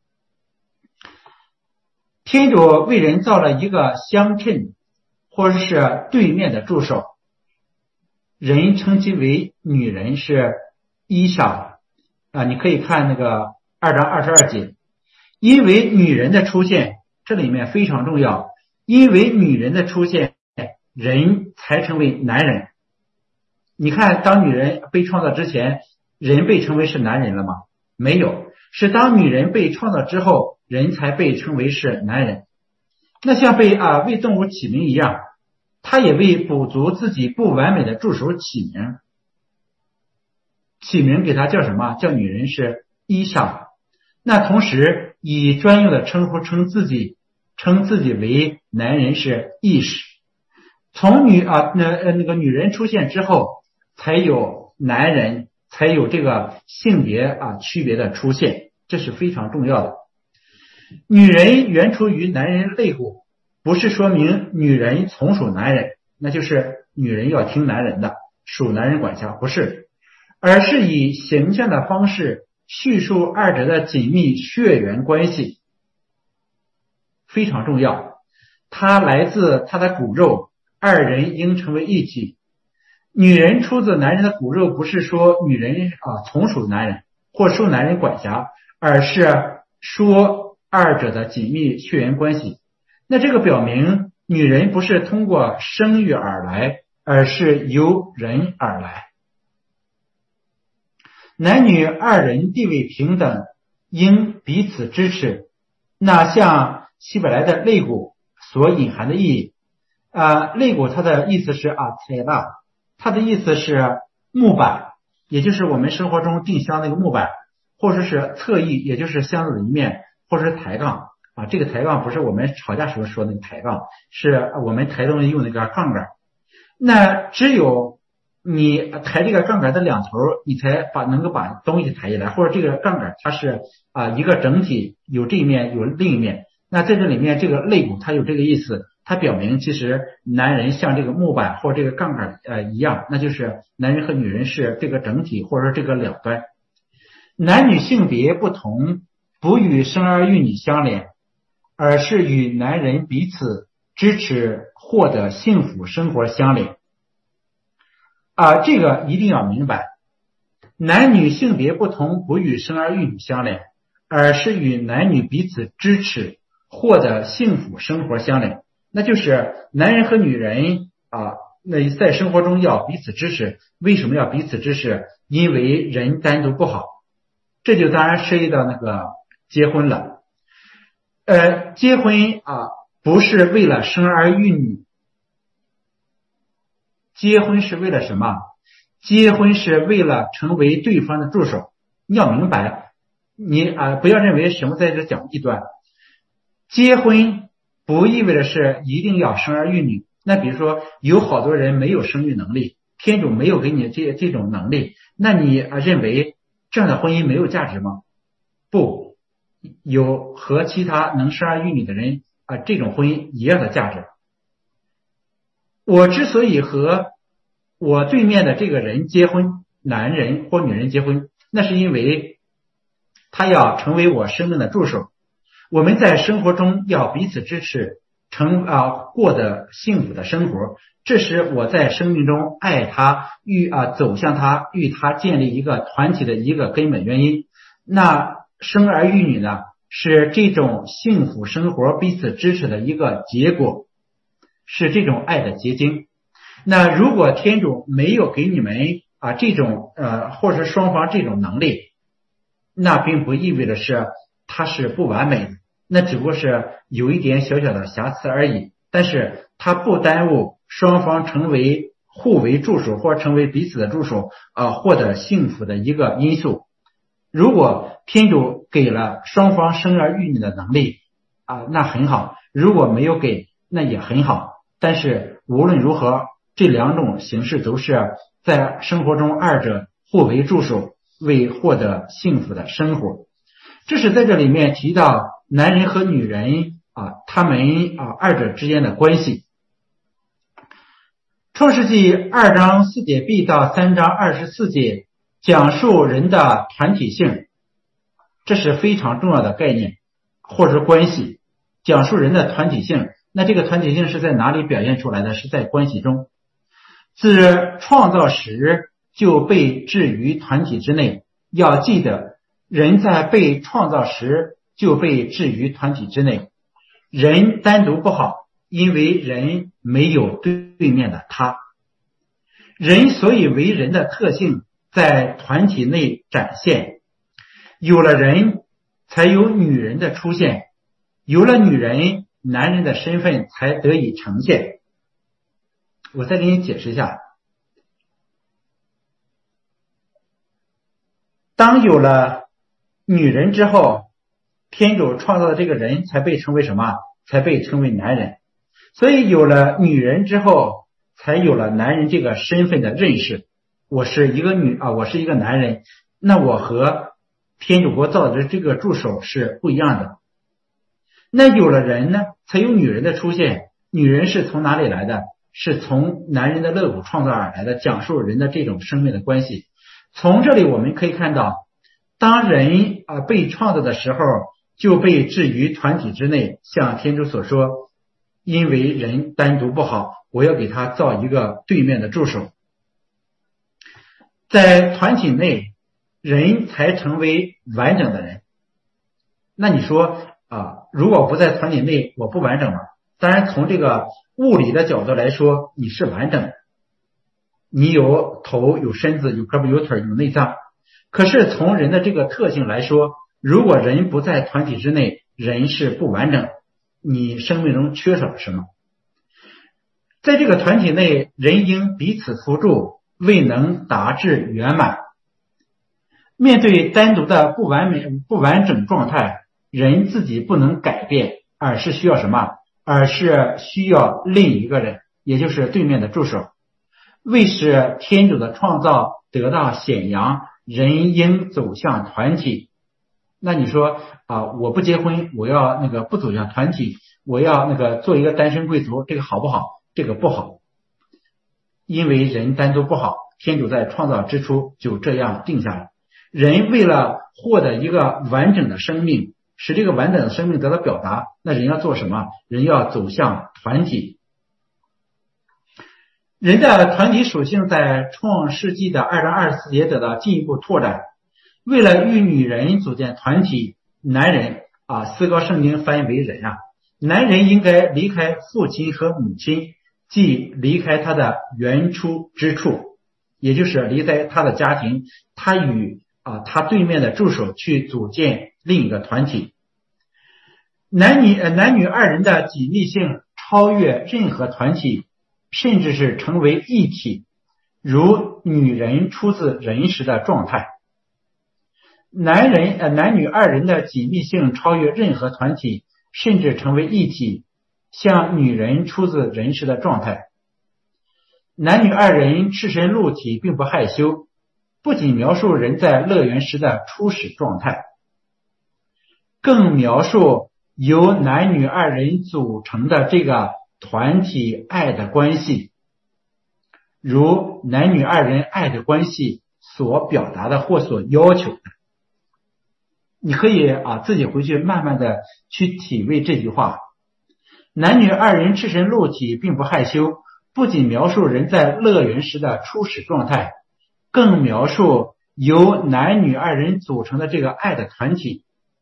天主为人造了一个相称或者是对面的助手，人称其为女人是伊莎你可以看那个2章22节。因为女人的出现，这里面非常重要，因为女人的出现，人才成为男人。你看，当女人被创造之前，人被称为是男人了吗？没有，是当女人被创造之后，人才被称为是男人。那像为动物起名一样，他也为补足自己不完美的助手起名。起名给他叫什么？叫女人是伊莎。那同时以专用的称呼称自己为男人是意识。从那个女人出现之后，才有男人，才有这个性别区别的出现，这是非常重要的。女人原出于男人肋骨，不是说明女人从属男人，那就是女人要听男人的，属男人管辖，不是，而是以形象的方式叙述二者的紧密血缘关系，非常重要。它来自他的骨肉，二人应成为一体。女人出自男人的骨肉，不是说女人从属男人或受男人管辖，而是说二者的紧密血缘关系。那这个表明女人不是通过生育而来，而是由人而来。男女二人地位平等，应彼此支持。那像希伯来的肋骨所隐含的意义，肋骨它的意思是泰拉，它的意思是木板，也就是我们生活中定箱那个木板，或者是侧翼，也就是箱子的一面，或者是抬杠这个抬杠不是我们吵架时候说的那个抬杠，是我们抬东西用那个杠杆。那只有你抬这个杠杆的两头，你才能够把东西抬起来，或者这个杠杆它是一个整体，有这一面有另一面。那在这里面这个肋骨它有这个意思，它表明其实男人像这个木板或者这个杠杆一样，那就是男人和女人是这个整体，或者说这个两端。男女性别不同，不与生儿育女相连，而是与男人彼此支持获得幸福生活相连。这个一定要明白，男女性别不同，不与生儿育女相连， 而是与男女彼此支持，获得幸福生活相连。那就是男人和女人那在生活中要彼此支持。为什么要彼此支持？因为人单独不好。这就当然涉及到那个结婚了。结婚不是为了生儿育女，结婚是为了什么？结婚是为了成为对方的助手。你要明白，你不要认为什么在这讲异端。结婚不意味着是一定要生儿育女。那比如说有好多人没有生育能力，天主没有给你这种能力，那你认为这样的婚姻没有价值吗？不，有和其他能生儿育女的人这种婚姻一样的价值。我之所以和我对面的这个人结婚，男人或女人结婚，那是因为他要成为我生命的助手。我们在生活中要彼此支持，过得幸福的生活。这是我在生命中爱他，走向他，与他建立一个团体的一个根本原因。那生儿育女呢，是这种幸福生活彼此支持的一个结果，是这种爱的结晶。那如果天主没有给你们这种或者是双方这种能力，那并不意味着是它是不完美的，那只不过是有一点小小的瑕疵而已。但是它不耽误双方成为互为助手，或者成为彼此的助手获得幸福的一个因素。如果天主给了双方生儿育女的能力那很好；如果没有给，那也很好。但是无论如何，这两种形式都是在生活中二者互为助手，为获得幸福的生活。这是在这里面提到男人和女人他们二者之间的关系。创世纪2章4节 b 到3章24节讲述人的团体性，这是非常重要的概念或者关系。讲述人的团体性，那这个团体性是在哪里表现出来的？是在关系中。自创造时就被置于团体之内。要记得，人在被创造时就被置于团体之内。人单独不好，因为人没有对面的他。人所以为人的特性在团体内展现。有了人，才有女人的出现；有了女人，男人的身份才得以呈现。我再给你解释一下。当有了女人之后，天主创造的这个人才被称为什么？才被称为男人。所以有了女人之后，才有了男人这个身份的认识。我是一个我是一个男人，那我和天主国造的这个助手是不一样的。那有了人呢，才有女人的出现。女人是从哪里来的？是从男人的肋骨创造而来的，讲述人的这种生命的关系。从这里我们可以看到，当人被创造的时候，就被置于团体之内，像天主所说，因为人单独不好，我要给他造一个对面的助手。在团体内，人才成为完整的人。那你说如果不在团体内，我不完整吗？当然从这个物理的角度来说，你是完整的，你有头有身子有胳膊有腿有内脏。可是从人的这个特性来说，如果人不在团体之内，人是不完整，你生命中缺少了什么？在这个团体内，人应彼此扶助，未能达至圆满。面对单独的不完整状态，人自己不能改变，而是需要什么？而是需要另一个人，也就是对面的助手。为使天主的创造得到显扬，人应走向团体。那你说我不结婚，我要不走向团体，我要做一个单身贵族，这个好不好？这个不好，因为人单独不好，天主在创造之初就这样定下来。人为了获得一个完整的生命，使这个完整的生命得到表达，那人要做什么？人要走向团体。人的团体属性在创世纪的2章24节得到进一步拓展。为了与女人组建团体， 男人思高圣经翻译为人男人应该离开父亲和母亲，即离开他的原初之处，也就是离开他的家庭，他与他对面的助手去组建另一个团体。男女二人的紧密性超越任何团体，甚至是成为一体，如女人出自人时的状态。男女二人的紧密性超越任何团体，甚至成为一体，像女人出自人时的状态。男女二人赤身露体并不害羞，不仅描述人在乐园时的初始状态，更描述由男女二人组成的这个团体爱的关系，如男女二人爱的关系所表达的或所要求的。你可以自己回去慢慢的去体味这句话。男女二人赤身露体并不害羞，不仅描述人在乐园时的初始状态，更描述由男女二人组成的这个爱的团体，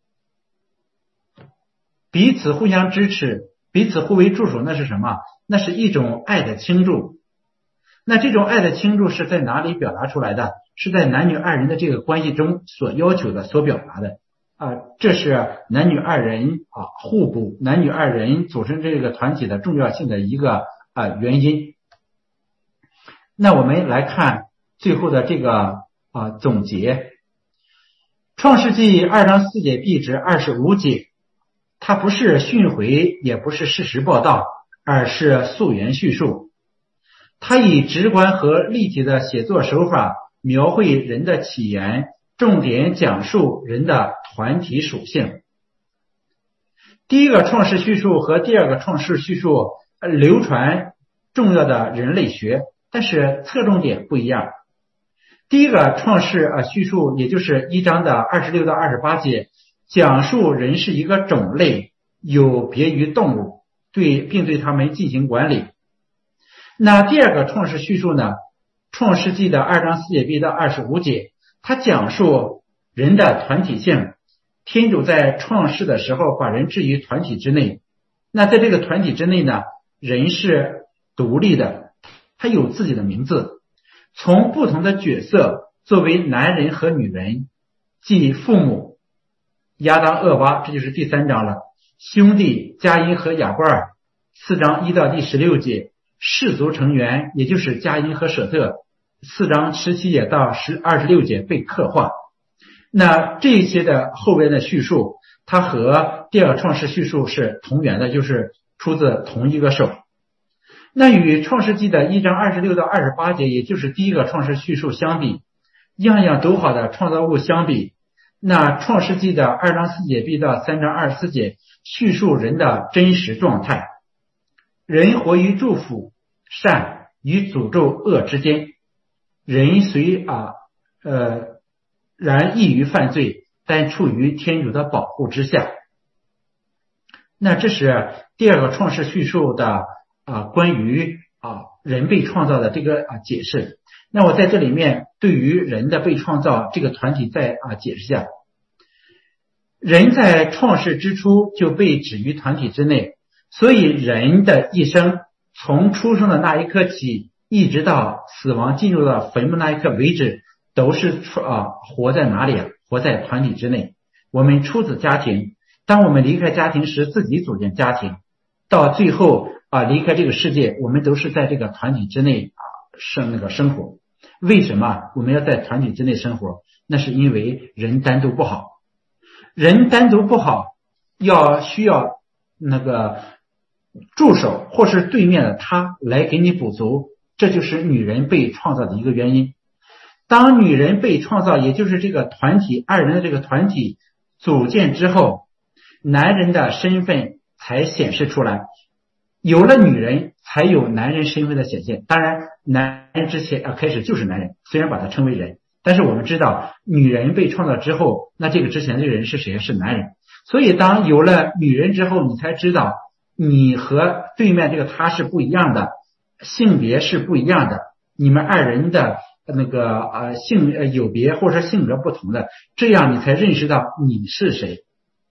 彼此互相支持，彼此互为助手。那是什么？那是一种爱的倾注。那这种爱的倾注是在哪里表达出来的？是在男女二人的这个关系中所要求的，所表达的这是男女二人互补，男女二人组成这个团体的重要性的一个原因。那我们来看最后的这个总结。创世纪2章4节 B 至25节，它不是训诲，也不是事实报道，而是溯源叙述。它以直观和立体的写作手法描绘人的起源，重点讲述人的团体属性。第一个创世叙述和第二个创世叙述流传重要的人类学，但是侧重点不一样。第一个创世叙述，也就是1章的26到28节，讲述人是一个种类，有别于动物，并对他们进行管理。那第二个创世叙述呢，创世纪的2章4节 B 到25节，它讲述人的团体性。天主在创世的时候把人置于团体之内，那在这个团体之内呢，人是独立的，他有自己的名字，从不同的角色作为男人和女人，即父母亚当厄娃，这就是第3章了，兄弟加因和亚伯尔4章1到第16节，氏族成员也就是加因和舍特4章17节到26节被刻画。那这些的后边的叙述，它和第二个创世叙述是同源的，就是出自同一个手。那与创世纪的1章26到28节，也就是第一个创世叙述相比，样样都好的创造物相比，那创世纪的2章4节 B 到3章24节叙述人的真实状态，人活于祝福善与诅咒恶之间，人虽然易于犯罪，但处于天主的保护之下。那这是第二个创世叙述的关于人被创造的这个解释。那我在这里面对于人的被创造这个团体再解释一下。人在创世之初就被置于团体之内，所以人的一生从出生的那一刻起，一直到死亡进入到坟墓那一刻为止，都是活在哪里？活在团体之内。我们出自家庭，当我们离开家庭时，自己组建家庭，到最后离开这个世界，我们都是在这个团体之内生活。为什么我们要在团体之内生活？那是因为人单独不好，人单独不好，需要那个助手或是对面的他来给你补足，这就是女人被创造的一个原因。当女人被创造，也就是这个团体二人的这个团体组建之后，男人的身份才显示出来，有了女人才有男人身份的显现。当然男人之前开始就是男人，虽然把它称为人，但是我们知道女人被创造之后，那这个之前这个人是谁？是男人。所以当有了女人之后，你才知道你和对面这个他是不一样的，性别是不一样的，你们二人的那个有别或者说性格不同的，这样你才认识到你是谁。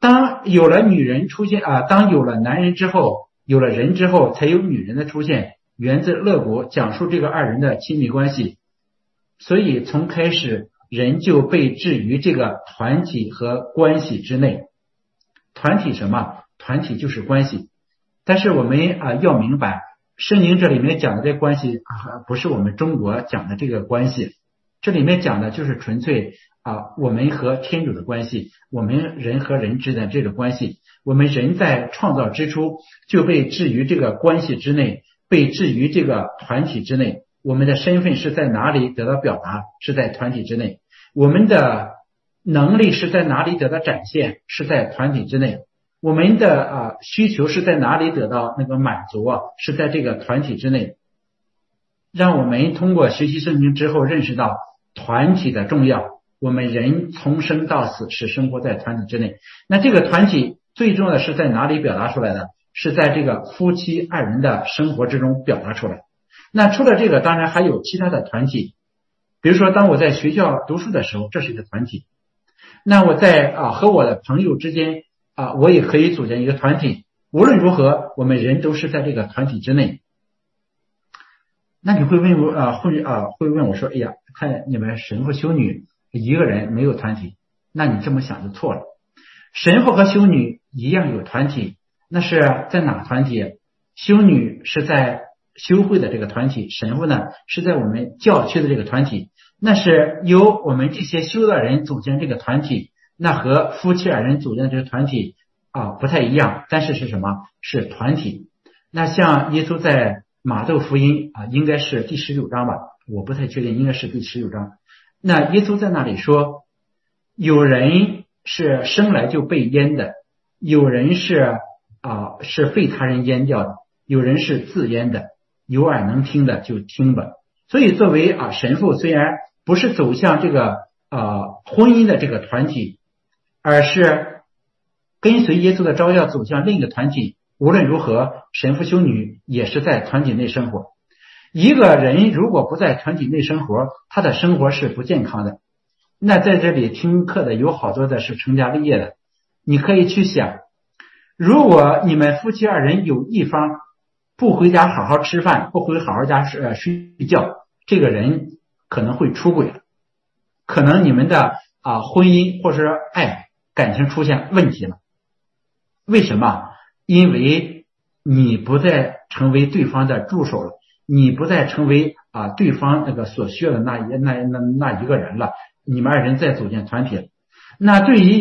当有了女人出现当有了男人之后，有了人之后，才有女人的出现，源自勒古讲述这个二人的亲密关系。所以从开始，人就被置于这个团体和关系之内。团体什么？团体就是关系。但是我们要明白，圣经这里面讲的这个关系不是我们中国讲的这个关系，这里面讲的就是纯粹我们和天主的关系，我们人和人之间的这个关系。我们人在创造之初就被置于这个关系之内，被置于这个团体之内。我们的身份是在哪里得到表达？是在团体之内。我们的能力是在哪里得到展现？是在团体之内。我们的需求是在哪里得到那个满足是在这个团体之内。让我们通过学习圣经之后认识到团体的重要。我们人从生到死是生活在团体之内。那这个团体最重要的是在哪里表达出来的？是在这个夫妻二人的生活之中表达出来。那除了这个，当然还有其他的团体。比如说当我在学校读书的时候，这是一个团体。那我在和我的朋友之间我也可以组建一个团体。无论如何，我们人都是在这个团体之内。那你会问我会问我说，哎呀，看你们神父修女一个人没有团体。那你这么想就错了。神父和修女一样有团体。那是在哪团体？修女是在修会的这个团体，神父呢是在我们教区的这个团体。那是由我们这些修道人组建这个团体。那和夫妻二人组建的这个团体不太一样，但是是什么？是团体。那像耶稣在马窦福音应该是第19章吧，我不太确定，应该是第19章。那耶稣在那里说，有人是生来就被淹的，有人是被他人淹掉的，有人是自淹的，有耳能听的就听吧。所以作为神父，虽然不是走向这个婚姻的这个团体，而是跟随耶稣的召要走向另一个团体。无论如何，神父修女也是在团体内生活。一个人如果不在团体内生活，他的生活是不健康的。那在这里听课的有好多的是成家立业的，你可以去想，如果你们夫妻二人有一方不回家好好吃饭，不回好好家睡觉，这个人可能会出轨了，可能你们的婚姻或者说感情出现问题了。为什么？因为你不再成为对方的助手了，你不再成为对方那个所需要的那一个人了，你们二人再组建团体了。那对于